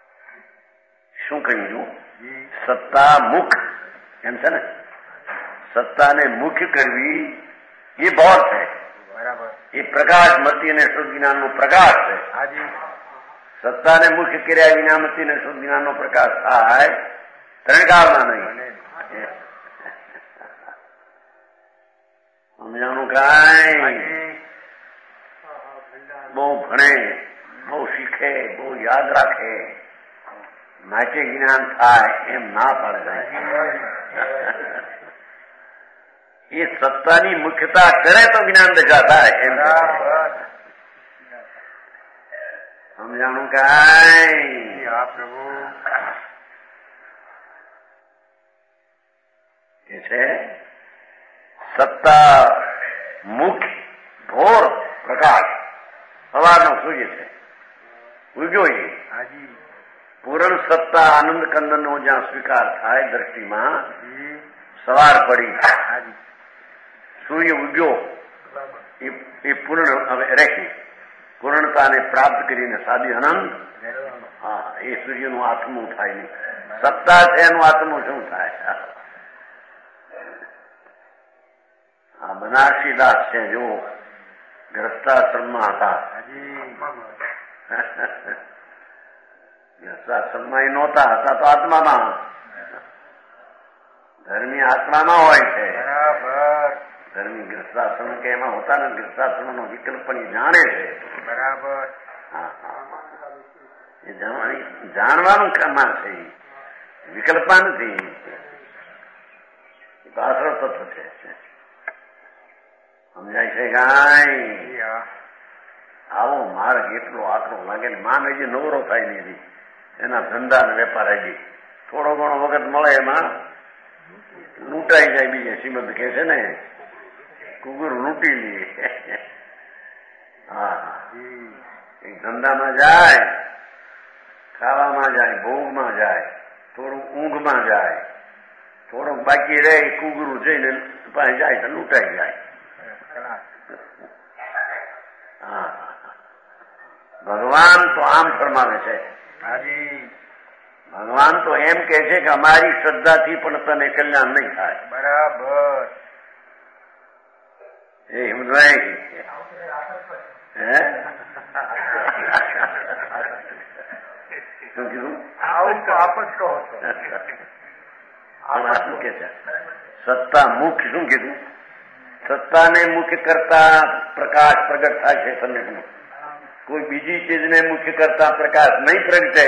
શું કહ્યું? સત્તા મુખ એમ છે ને, સત્તાને મુખ્ય કરવી એ બોધ છે. બરાબર. એ પ્રકાશ મતિ અને શુદ્ધ જ્ઞાનનો પ્રકાશ છે. હાજી. સત્તાને મુખ્ય કર્યા વિના મતિ અને શુદ્ધ જ્ઞાનનો પ્રકાશ થાય ત્રણકાળમાં નહીં. સમજાણું કાંઈ? બહુ ભણે, બહુ શીખે, બહુ યાદ રાખે, માટે જ્ઞાન થાય એમ ના પાડે. એ સત્તાની મુખ્યતા કરે તો જ્ઞાન દશા થાય એમ. સમજાણું કાંઈ? હા પ્રભુ. કે છે સત્તા મુખ્ય ઘોર પ્રકાશ સવારનો સૂર્ય છે, ઉગ્યો એ. હાજી. પૂર્ણ સત્તા આનંદ કંદનનો જ્યાં સ્વીકાર થાય દ્રષ્ટિમાં સવાર પડી, હાજી. સૂર્ય ઉગ્યો એ પૂર્ણ હવે રહી પૂર્ણતાને પ્રાપ્ત કરીને સાદી આનંદ. હા, એ સૂર્યનું આત્મું થાય નહીં. સત્તા છે એનું આત્મું શું થાય? આ બનારસીદાસ છે જો ગ્રસ્તાશ્રમમાં હતા. ગ્રસ્તાશ્રમમાં એ નહોતા હતા તો આત્મામાં. ધર્મી આત્મામાં હોય છે. બરાબર. ધર્મી ગ્રસ્તાશ્રમ કે એમાં હોતા ને, ગ્રસ્તાશ્રમનો વિકલ્પ પણ જાણે છે. બરાબર. હા, એ જાણવાનું કામમાં છે, વિકલ્પા નથી. આશ્રય તત્વ છે. સમજાય છે કાંઈ? આવો માર્ગ એટલો આકરો લાગે ને માન હજી નવરો થાય નહીં. એના ધંધા ને વેપાર હજી થોડો ઘણો વખત મળે એમાં લૂંટાઈ જાય. બીજે શ્રીમદ કે છે ને કુકુર લૂંટી લે. હા, એક ધંધામાં જાય, ખાવામાં જાય, ભોગમાં જાય, થોડુંક ઊંઘમાં જાય, થોડુંક બાકી રહે કુગરું જઈને પાસે જાય તો લૂંટાઈ જાય. હા, ભગવાન તો આમ ફરમાવે છે. ભગવાન તો એમ કે છે કે અમારી શ્રદ્ધાથી પણ તને કલ્યાણ નહીં થાય. બરાબર. એ સમજાય? હે શું કીધું? આવું તો આપ જ કહો છો. શું કે છે? સત્તા મુખ્ય શું કીધું? સત્તાને મુખ્ય કરતા પ્રકાશ પ્રગટ થાય છે સમ્યકનો. કોઈ બીજી ચીજને મુખ્ય કરતા પ્રકાશ નહીં પ્રગટે.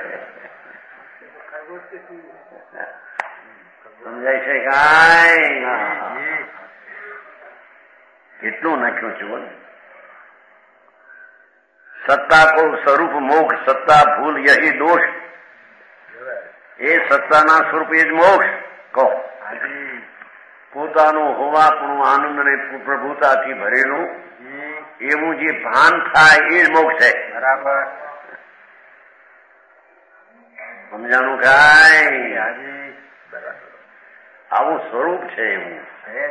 સમજાય છે કાંઈ? કેટલું નાખ્યું છે. સત્તા કો સ્વરૂપ મોક્ષ, સત્તા ભૂલ યહી દોષ. એ સત્તાના સ્વરૂપ એ જ મોક્ષ કહો. પોતાનું હોવાપણું આનંદ અને પ્રભુતાથી ભરેલું એવું જે ભાન થાય એ જ મોક્ષ છે. બરાબર. સમજાણું કાંઈ? આવું સ્વરૂપ છે એવું.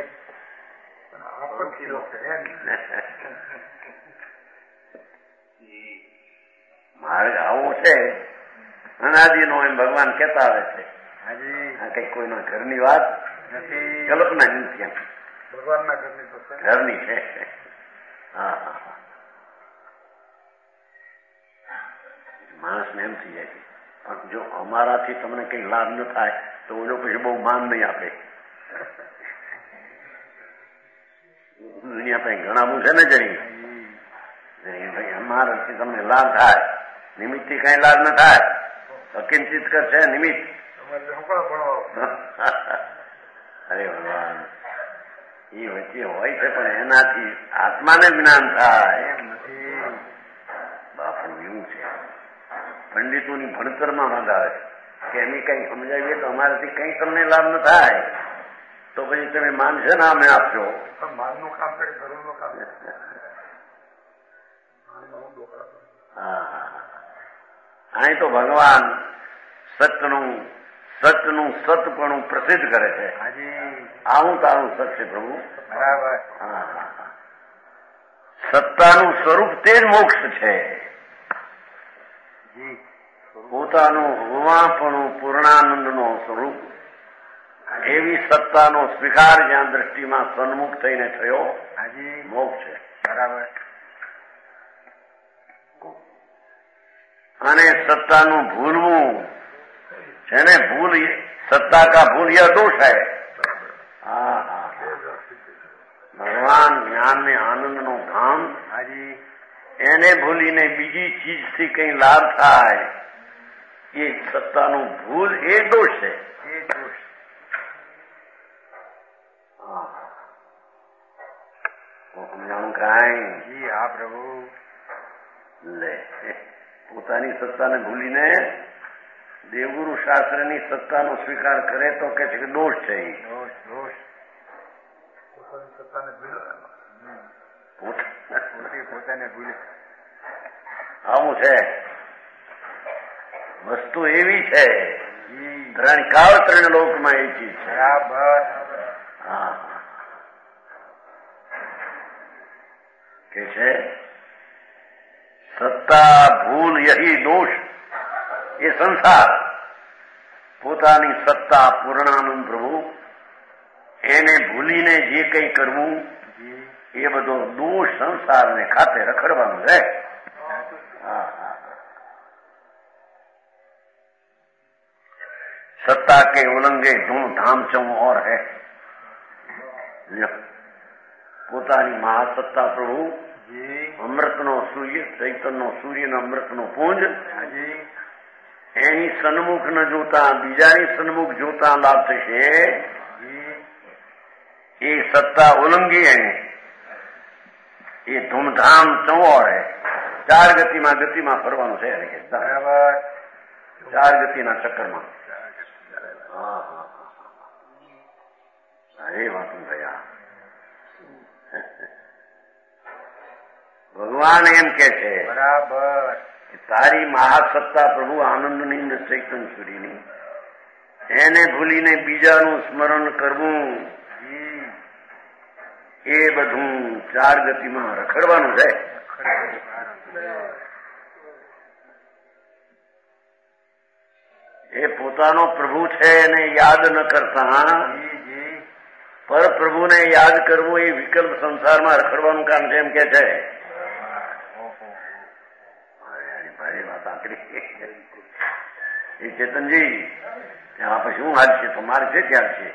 માર્ગ આવો છે અનાદિનો એમ ભગવાન કહેતા આવે છે. આ કઈ કોઈના ઘરની વાત નથી, કલ્પના નથી. ભગવાનના ઘરની છે. હા, માણસને એમ થઈ જાય પણ જો અમારાથી તમને કઈ લાભ ન થાય તો ઓલો પછી બહુ માન નહીં આપે. દુનિયા પાસે ઘણા છે ને જરી ભાઈ અમારાથી તમને લાભ થાય, નિમિત્તથી કઈ લાભ ન થાય. અકિંચિત કરશે નિમિત્ત. અરે ભગવાન એ વચ્ચે હોય છે પણ એનાથી આત્માને જ્ઞાન થાય. બાપુ એવું છે. પંડિતોની ભણતરમાં બંધાવે કે એની કઈ સમજાવીએ તો અમારાથી કઈ તમને લાભ ન થાય તો પછી તમે માનશે ને અમે આપશો. માનનું કામ કરે, ઘરનું કામ. હા, અહીં તો ભગવાન સચનું સતપણું પ્રસિદ્ધ કરે છે. આવું તારું સત છે પ્રભુ. બરાબર. હા, સત્તાનું સ્વરૂપ તે જ મોક્ષ છે. પોતાનું હોવાપણું પૂર્ણાનંદનો સ્વરૂપ એવી સત્તાનો સ્વીકાર જ્યાં દ્રષ્ટિમાં સન્મુખ થઈને થયો હાજી મોક્ષ છે. બરાબર. અને સત્તાનું ભૂલવું છે ને, ભૂલ સત્તા કા ભૂલ યહ દોષ है. હા હા, ભગવાન જ્ઞાન ને આનંદ નો ધામ હાજી એને ભૂલીને બીજી ચીજથી કઈ લાભ થાય એ સત્તાનું ભૂલ એ દોષ છે. એ દોષ. તો સમજાણું કાંઈ જી હા પ્રભુ. લે, પોતાની સત્તાને ભૂલીને દેવગુરુ શાસ્ત્રની સત્તાનો સ્વીકાર કરે તો કે છે કે દોષ છે. દોષ દોષ. પોતાની સત્તાને પોતાને ભૂલે. આવું છે. વસ્તુ એવી છે, ત્રણ કાળ ત્રણ લોકમાં એ ચીજ છે. બરાબર. હા, કે છે સત્તા ભૂલ યહી દોષ. એ સંસાર પોતાની સત્તા પૂર્ણાનંદ પ્રભુ એને ભૂલીને જે કંઈ કરવું એ બધો દોષ સંસારને ખાતે રખડવાનું છે. सत्ता के उल्लंघे धूमधाम चम और है. પોતાની મહાસત્તા પ્રભુ અમૃતનો સૂર્ય, ચૈતનનો સૂર્યનો અમૃતનો પુંજ એની સન્મુખ ન જોતા બીજાની સન્મુખ જોતા લાભ થશે. એ સત્તા ઉલ્લંઘી એને એ ધૂમધામ ચંવોર હે. ચાર ગતિમાં ફરવાનું છે. બરાબર. ચાર ગતિના ચક્કરમાં. એ વાતું થયા. ભગવાન એમ કે છે બરાબર તારી મહાસત્તા પ્રભુ આનંદની ચૈતન સૂર્યની એને ભૂલીને બીજાનું સ્મરણ કરવું એ બધું ચાર ગતિમાં રખડવાનું છે. એ પોતાનો પ્રભુ છે એને યાદ ન કરતા પર પ્રભુને યાદ કરવું એ વિકલ્પ સંસારમાં રખડવાનું કામ છે એમ કે છે. ભારી વાત આકરી. એ ચેતનજી ત્યાં પછી શું હાલ છે? તમારે છે ક્યાં છે?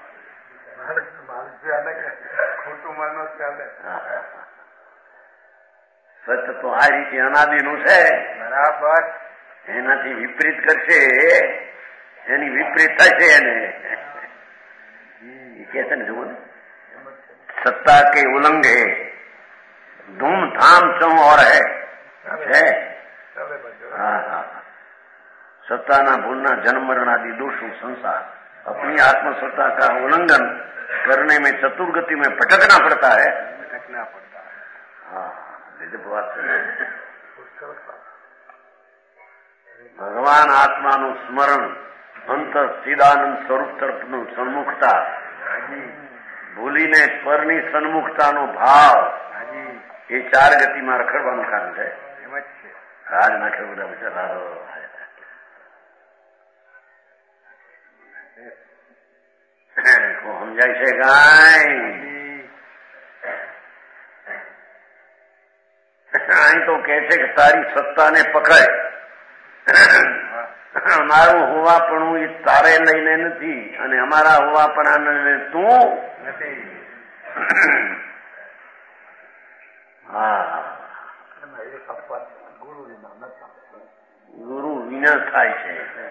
ખોટું માનો ચાલે. સત્ય તો આ રીતે અનાદિનું છે. બરાબર. એનાથી વિપરીત કરશે એની વિપરીત થશે. એને કે છે ને જુઓ ને, સત્તા કે ઉલ્લંઘે ધૂમધામ ચો और है. सत्ताना भूलना जन्म मरणादि दोषों संसार अपनी आत्मसत्ता का उल्लंघन करने में चतुर्गति में भटकना पड़ता है. हाँ, बात ભગવાન આત્માનું સ્મરણ, અંતર ચિદાનંદ સ્વરૂપ તરફનું સન્મુખતા ભૂલીને પરની સન્મુખતાનો ભાવ એ ચાર ગતિમાં રખડવાનું કામ છે. રાજ નાખે બધા બિચારા સમજાય છે કાંઈ? અહીં તો કે છે કે તારી સત્તાને પકડ. અમારું હોવાપણું એ તારે લઈને નથી અને અમારા હોવાપણાને લઈને તું નથી. હા, ગુરુ વિના થાય છે.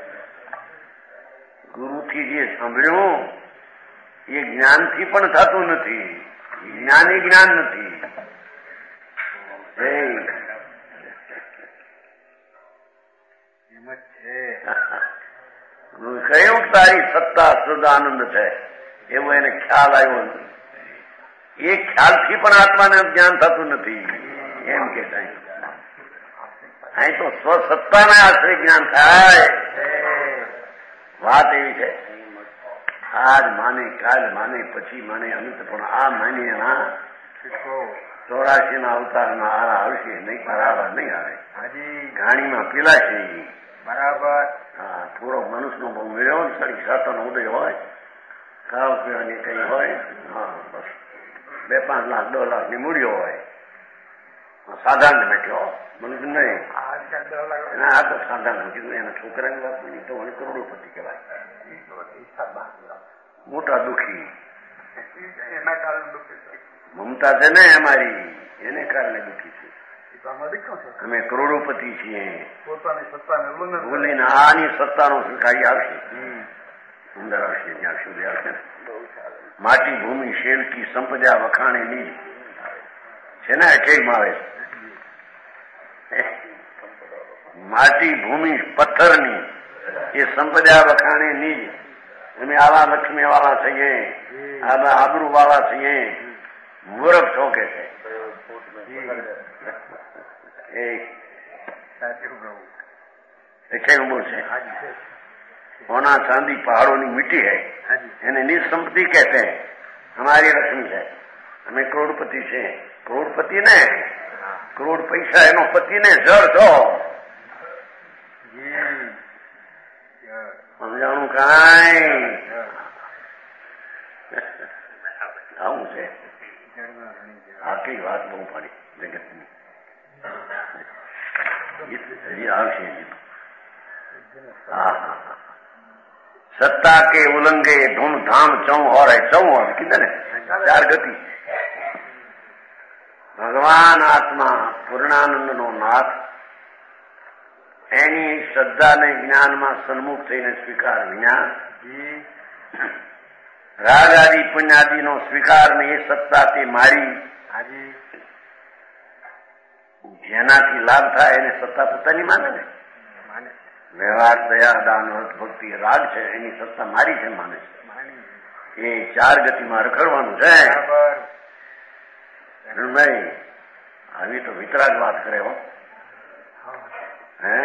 ગુરુથી જે સાંભળ્યું એ જ્ઞાનથી પણ થતું નથી. જ્ઞાન એ જ્ઞાન નથી. કહ્યું તારી સત્તા સદાનંદ છે એવું એને ખ્યાલ આવ્યો નથી. એ ખ્યાલથી પણ આત્માને જ્ઞાન થતું નથી એમ કે અહીં તો સ્વસત્તાના આશ્રય જ્ઞાન થાય. વાત એવી છે આજ માને કાલ માને પછી માને અંત પણ આ માને એના 84 ના અવતારના આરા આવશે નહીં. બરાબર નહીં આવે. ઘાણીમાં પીલાશે. બરાબર. હા, થોડો મનુષ્યનો બહુ મેળ્યો ને સાડી સાતનો ઉદય હોય ખાવા પીવાની કઈ હોય, હા બસ 2-5 લાખ 10 લાખની મૂડીઓ હોય, સાધારણ બેઠ્યો મને તો નહીં, આ તો સાધારણ કીધું. એના છોકરાની વાત નહીં તો મને કરોડોપતિ કહેવાય, મોટા દુઃખી. મમતા છે ને અમારી, એને કારણે દુઃખી છે. અમે કરોડોપતિ છીએ, ભૂલીને આની સત્તાનો સ્વીકારી આવશે, અંદર આવશે, જ્યાં સુધી આવશે. માટી ભૂમિ શેલકી સંપજા વખાણે નીજ છે ને, 28 આવે. માટી ભૂમિ પથ્થરની એ સંપજા વખાણે નીજ. અમે આવા લક્ષ્મી વાળા છીએ, આવા આબરૂ વાળા છીએ, મૂર્ખ છો કે છે. બોલ છે सोना चांदी पहाड़ों की मिट्टी है, यानी निसंपत्ति कहते हैं. हमारी लक्ष्मी है, हमें करोड़पति છે. करोड़पति ने करोड़ पैसा एनो पति ने जड़ છો સમજાણું કાંઈ આવું છે. આખી વાત બહુ પડી જગતની આવશે. હા હા હા. सत्ता के उलंगे धूम धाम चौ और है. चौ और कितने 4 गति. ભગવાન આત્મા પૂર્ણાનંદ નો નાથ એની શ્રદ્ધાને જ્ઞાનમાં સન્મુખ થઈને સ્વીકાર વિના રાગ આદિ પુણ્યાદિનો સ્વીકાર ને એ સત્તા તે મારી જેનાથી લાભ થાય એને સત્તા પોતાની માને ને. વ્યવહાર દયા દાન અર્થ ભક્તિ રાગ છે એની સત્તા મારી છે માને છે. એ 4 ગતિમાં રખડવાનું છે. ભાઈ આવી તો વિતરાગ વાત કરે હો. હે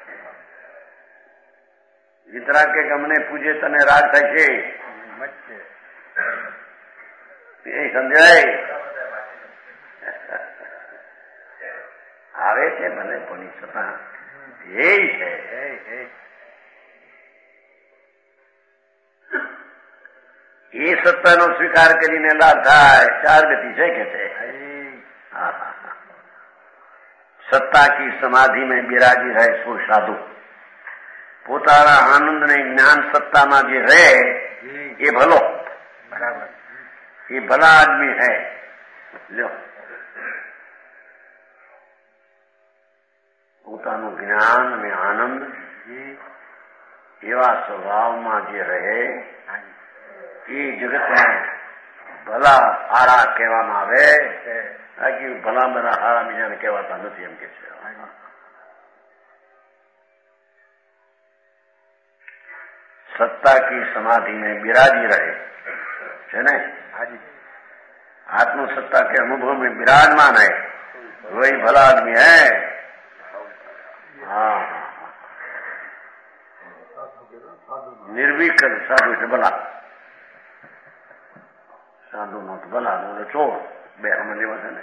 વિતરાગ કે અમને પૂજે તને રાગ થાય છે એ સમજાય. આવે છે ભલે પણ છતાં એ છે. એ સત્તાનો સ્વીકાર કરીને લાભ થાય. 4 ગતિ છે કે છે. સત્તા કી સમાધિ में બિરાજી રહે સો સાધુ. પોતાના આનંદ ને જ્ઞાન સત્તામાં જે રહે એ ભલો, બરાબર, એ ભલા આદમી હૈ. લ્યો પોતાનું જ્ઞાન અને આનંદ એવા સ્વભાવમાં જે રહે એ જગતને ભલા હારા કહેવામાં આવે. બાકી ભલા બધા હારા બીજાને કહેવાતા નથી એમ કે છે. સત્તા કી સમાધિ में બિરાજી રહે છે ને. आत्म सत्ता के अनुभव में विराजमान है वही भला आदमी है. हाँ निर्विकल साधु છે ભલા. સાધુ નો તો ભલા નો ચોર બે હમણાં લેવા છે ને.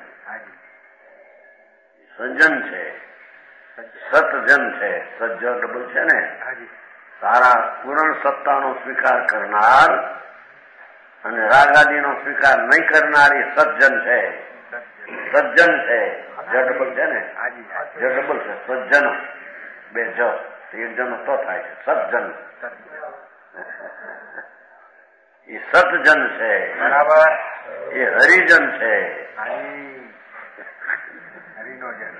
સજ્જન છે, સતજન છે. સજ્જ ડબલ છે ને. સારા પૂર્ણ સત્તાનો સ્વીકાર કરનાર અને રાગાદીનો સ્વીકાર નહીં કરનાર એ સજ્જન છે. સજ્જન છે. જ ડબલ છે ને. જ ડબલ છે. સજ્જન બે જ એક જણ તો થાય છે સજ્જન. એ સતજન છે, બરાબર. એ હરિજન છે. હરિનો જન.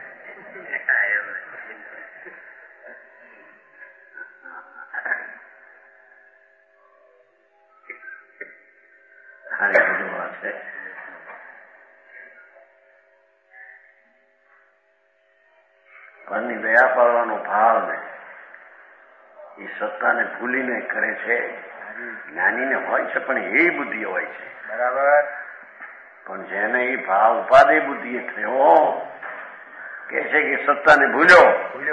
બધું વાત છે. પરની દયા પાડવાનો ભાવ ને એ સત્તાને ભૂલીને કરે છે. જ્ઞાનીને હોય છે પણ એ બુદ્ધિ હોય છે, બરાબર. પણ જેને એ ભાવ ઉપાદે બુદ્ધિ થયો કે છે કે સત્તાને ભૂલ્યો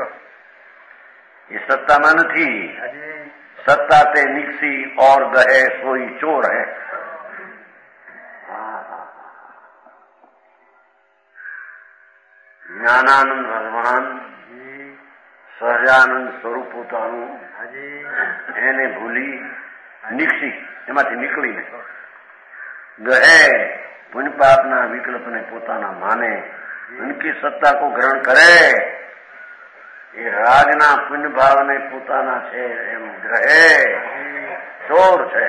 એ સત્તામાં નથી. સત્તા તે નિકસી ઓર ગહે સોઈ ચોર હૈ. જ્ઞાનાનંદ ભગવાન સહજાનંદ સ્વરૂપ પોતાનું એને ભૂલી નીકળી એમાંથી નીકળીને ગહે પુण्य પાપના વિકલ્પને પોતાના માને ઉનકી સત્તા કો ગ્રહણ કરે એ રાગના પુण्य ભાવને પોતાના છે એમ ગ્રહે ચોર છે,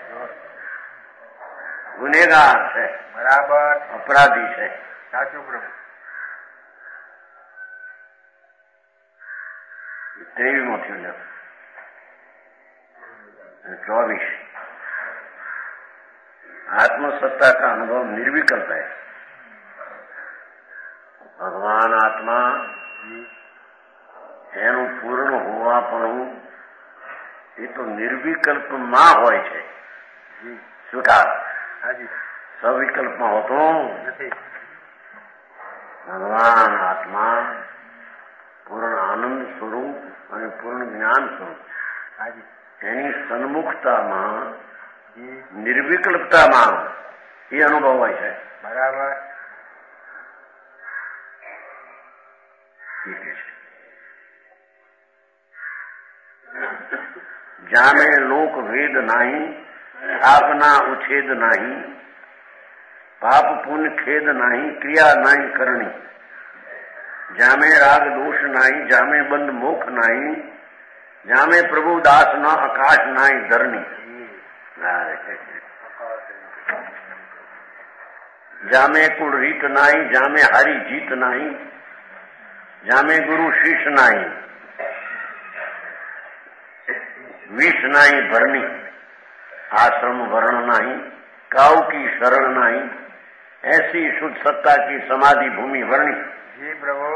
ગુનેગાર છે, બરાબર, અપરાધી છે. સાચું પ્રભુ. 23મો થયો 24 आत्मसत्ता का अनुभव निर्विकल्प है. भगवान आत्मा એનું પૂર્ણ હોવાપણું એ તો નિર્વિકલ્પમાં હોય છે. સ્વીકાર સવિકલ્પમાં હોતો નથી. ભગવાન આત્મા પૂર્ણ આનંદ સ્વરૂપ અને પૂર્ણ જ્ઞાન સ્વરૂપ એની સન્મુખતામાં નિર્વિકલ્પતામાં એ અનુભવ હોય છે. બરાબર. જામે લોક વેદ નહીં, સ્થાપના ઉછેદ નહીં, પાપ પુण्य ખેદ નહીં, ક્રિયા નહીં કરણી. જામે રાગ દોષ નહીં, જામે બંધ મોખ નહીં, જામે પ્રભુ દાસ ન આકાશ નહીં ધરણી. જામે કુળ રીત નહીં, જામે હારી જીત નહીં, જામે ગુરુ શિષ નહીં, विष नहीं भरनी, आश्रम वर्ण नहीं, काऊ की शरण नहीं, ऐसी शुद्ध सत्ता की समाधि भूमि वर्णी. जी प्रभु.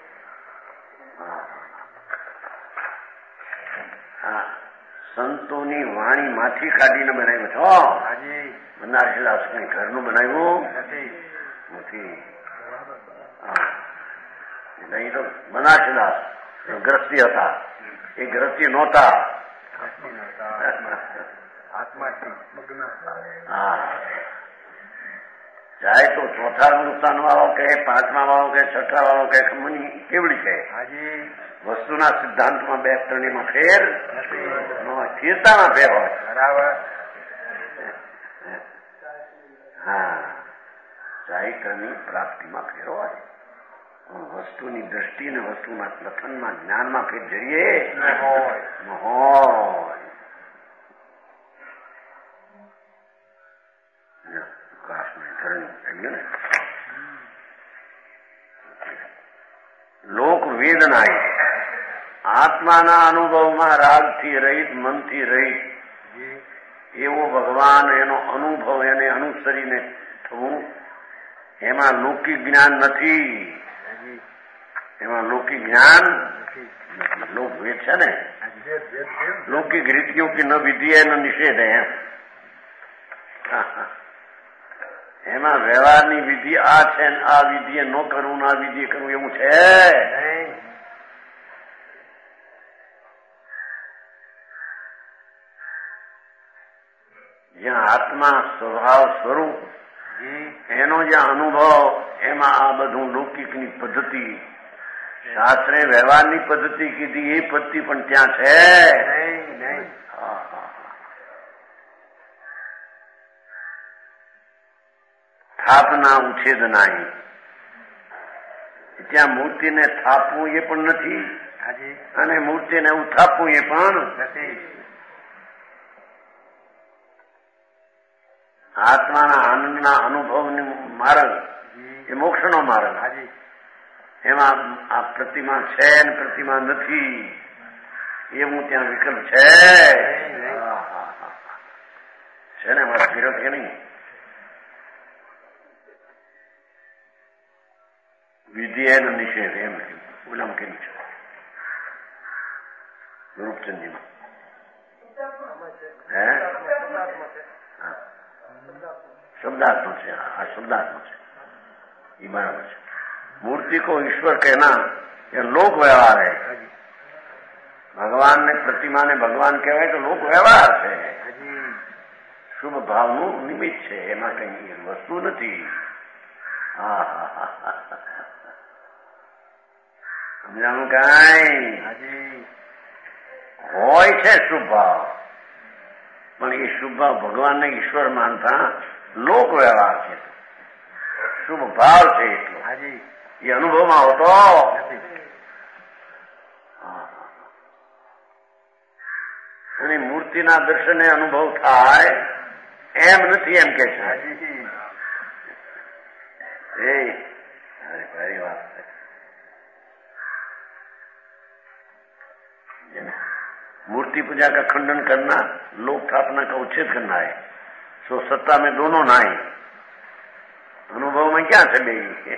संतोनी वाणी माथी काढीने बनाव्યું છો. બનારસીદાસ કઈ ઘરનું બનાવ્યું નથી. નહીં તો બનારસીદાસ ગ્રસ્તી હતા, એ ગ્રસ્તી નહોતા. चाहे तो चौथा हिंदुस्तान वालों के, 5मा वालों के, 6ठा वालों के खमनी केवड़ी है. वस्तुना सिद्धांत में બે ત્રણેયમાં ફેર સ્થિરતામાં ફેર હોય. બરાબર. હા, સાહિત્યની પ્રાપ્તિમાં ફેર હોય. વસ્તુની દ્રષ્ટિ ને વસ્તુના લખનમાં જ્ઞાનમાં ફેર જઈએ ન હોય. લોક વેદ નહીં, આત્માના અનુભવમાં રાગથી રહિત, મનથી રહિત એવો ભગવાન, એનો અનુભવ એને અનુસરીને થવું, એમાં લૌકિક જ્ઞાન નથી. એમાં લૌकिक ज्ञान लोक वेद है ने, लौकिक रीतियों की न विधि है न निषेध है. એમાં વ્યવહારની વિધિ આ છે, આ વિધિએ ન કરવું, આ વિધિએ કરવું એવું છે. જ્યાં આત્મા સ્વભાવ સ્વરૂપ એનો જ્યાં અનુભવ, એમાં આ બધું લૌકિકની પદ્ધતિ, શાસ્ત્રે વ્યવહારની પદ્ધતિ કીધી, એ પદ્ધતિ પણ ત્યાં છે. સ્થાપના ઉછેદ નહીં, ત્યાં મૂર્તિને થાપવું એ પણ નથી, અને મૂર્તિને ઉથાપવું એ પણ નથી. આત્માના આનંદના અનુભવનો માર્ગ એ મોક્ષનો માર્ગ. એમાં આ પ્રતિમા છે ને પ્રતિમા નથી એવું ત્યાં વિકલ્પ છે. છે ને મારા વિરોધ કે નહીં? વિધિ એનો નિષેધ એમ ઓલામ કેવું છે રૂપચંદીમાં? હે, शब्दात्म से, हाँ शब्दात्म से, ये बराबर है. मूर्ति को ईश्वर कहना यह लोक व्यवहार है. भगवान ने प्रतिमा ने भगवान कहेवाय तो लोक व्यवहार है. शुभ भावનું નિમિત્ત છે, એમાં કઈ વસ્તુ નથી. સમજાણું? કાંઈ હોય છે શુભ ભાવ, પણ એ શુભ ભાવ ભગવાનને ઈશ્વર માનતા લોક વ્યવહાર છે, શુભ ભાવ છે એટલો. હાજી. એ અનુભવમાં હોતો અને મૂર્તિના દર્શને અનુભવ થાય એમ નથી, એમ કે છે. હાજી. એ ભારી વાત છે. मूर्ति पूजा का खंडन करना, लोक स्थापना का उच्छेद करना है. सो सत्ता में दोनों ना है, अनुभव में क्या चलेगी.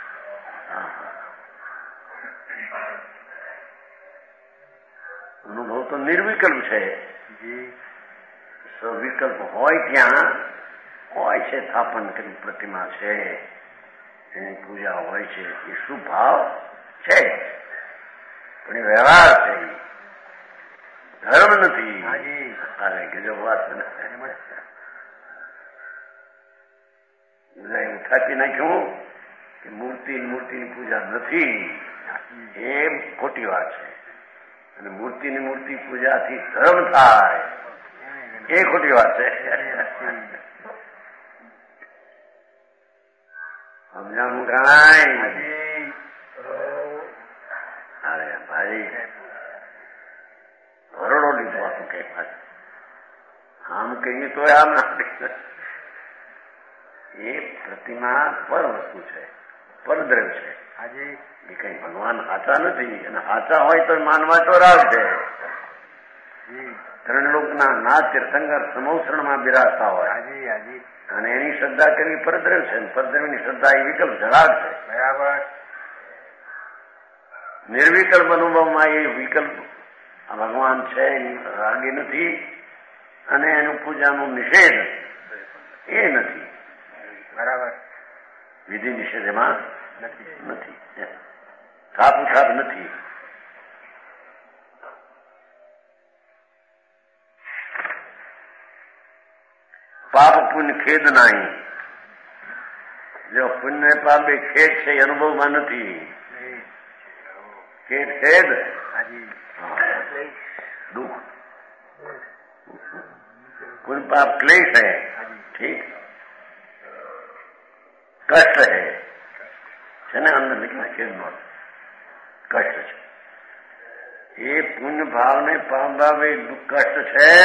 અનુભવ તો નિર્વિકલ્પ છે. સવિકલ્પ હોય ત્યાં હોય છે, સ્થાપન કરી પ્રતિમા છે, એની પૂજા હોય છે, એ શું ભાવ છે, પણ એ વ્યવહાર છે, ધર્મ નથી. અરે ગજબ વાત થાકી નાખ્યું કે મૂર્તિની પૂજા નથી, એ ખોટી વાત છે. અને મૂર્તિ પૂજાથી ધર્મ થાય એ ખોટી વાત છે. સમજાણું કાંઈ? અરે ભાઈ ભરડો લીધો હતું કે આમ કહીએ તો આમ ના. એ પ્રતિમા પર વસ્તુ છે, પરદ્રવ્ય છે. હાજી. એ કઈ ભગવાન હાચા નથી, અને હાચા હોય તો માનવા તો રાગ છે. ત્રણલોકના નાથ તીર્થંકર સમૌસરણમાં બિરાજતા હોય અને એની શ્રદ્ધા કરવી પરદ્રવ્ય છે, પરદ્રવ્યની શ્રદ્ધા એ વિકલ્પ જરાગ છે. બરાબર. નિર્વિકલ્પ અનુભવમાં એ વિકલ્પ ભગવાન છે એની રાગી નથી, અને એનું પૂજાનો નિષેધ એ નથી. બરાબર. વિધિ નિષેધ એમાં નથી, થાપ ઉઠાપ નથી. પાપ પુણ્ય ખેદ નહીં. જો પુણ્ય પાપ એ ખેદ છે, એ અનુભવમાં નથી. ખેદ દુઃખ, पुण्य पाप क्लेश है, ठीक, कष्ट है ने अंदर निकला खेद में कष्ट है. ये पुण्य भाव ने पाप भाव એ દુઃખ કષ્ટ છે,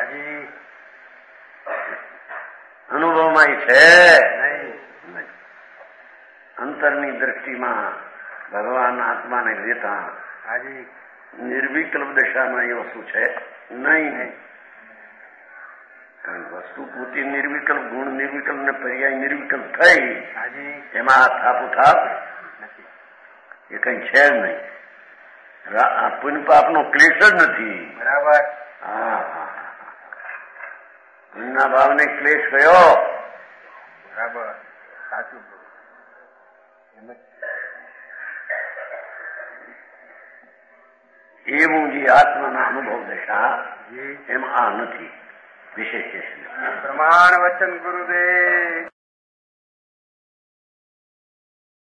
અનુભવમાં છે નહીં. અંતરની દ્રષ્ટિમાં ભગવાન આત્માને લેતા નિર્વિકલ્પ દશામાં એ વસ્તુ છે નહીં. કારણ વસ્તુ પૂરતી નિર્વિકલ્પ, ગુણ નિર્વિકલ્પ ને પર્યાય નિર્વિકલ્પ થઈ, એમાં થાપ એ કઈ છે જ નહીં. પુણ્ય પાપનો ક્લેશ જ નથી. બરાબર. પુણ્યના ભાવને ક્લેશ કયો? બરાબર, સાચું. એવું જે આત્માના અનુભવ દશા એમાં આ નથી. વિશેષ પ્રમાણ વચન ગુરુદેવ.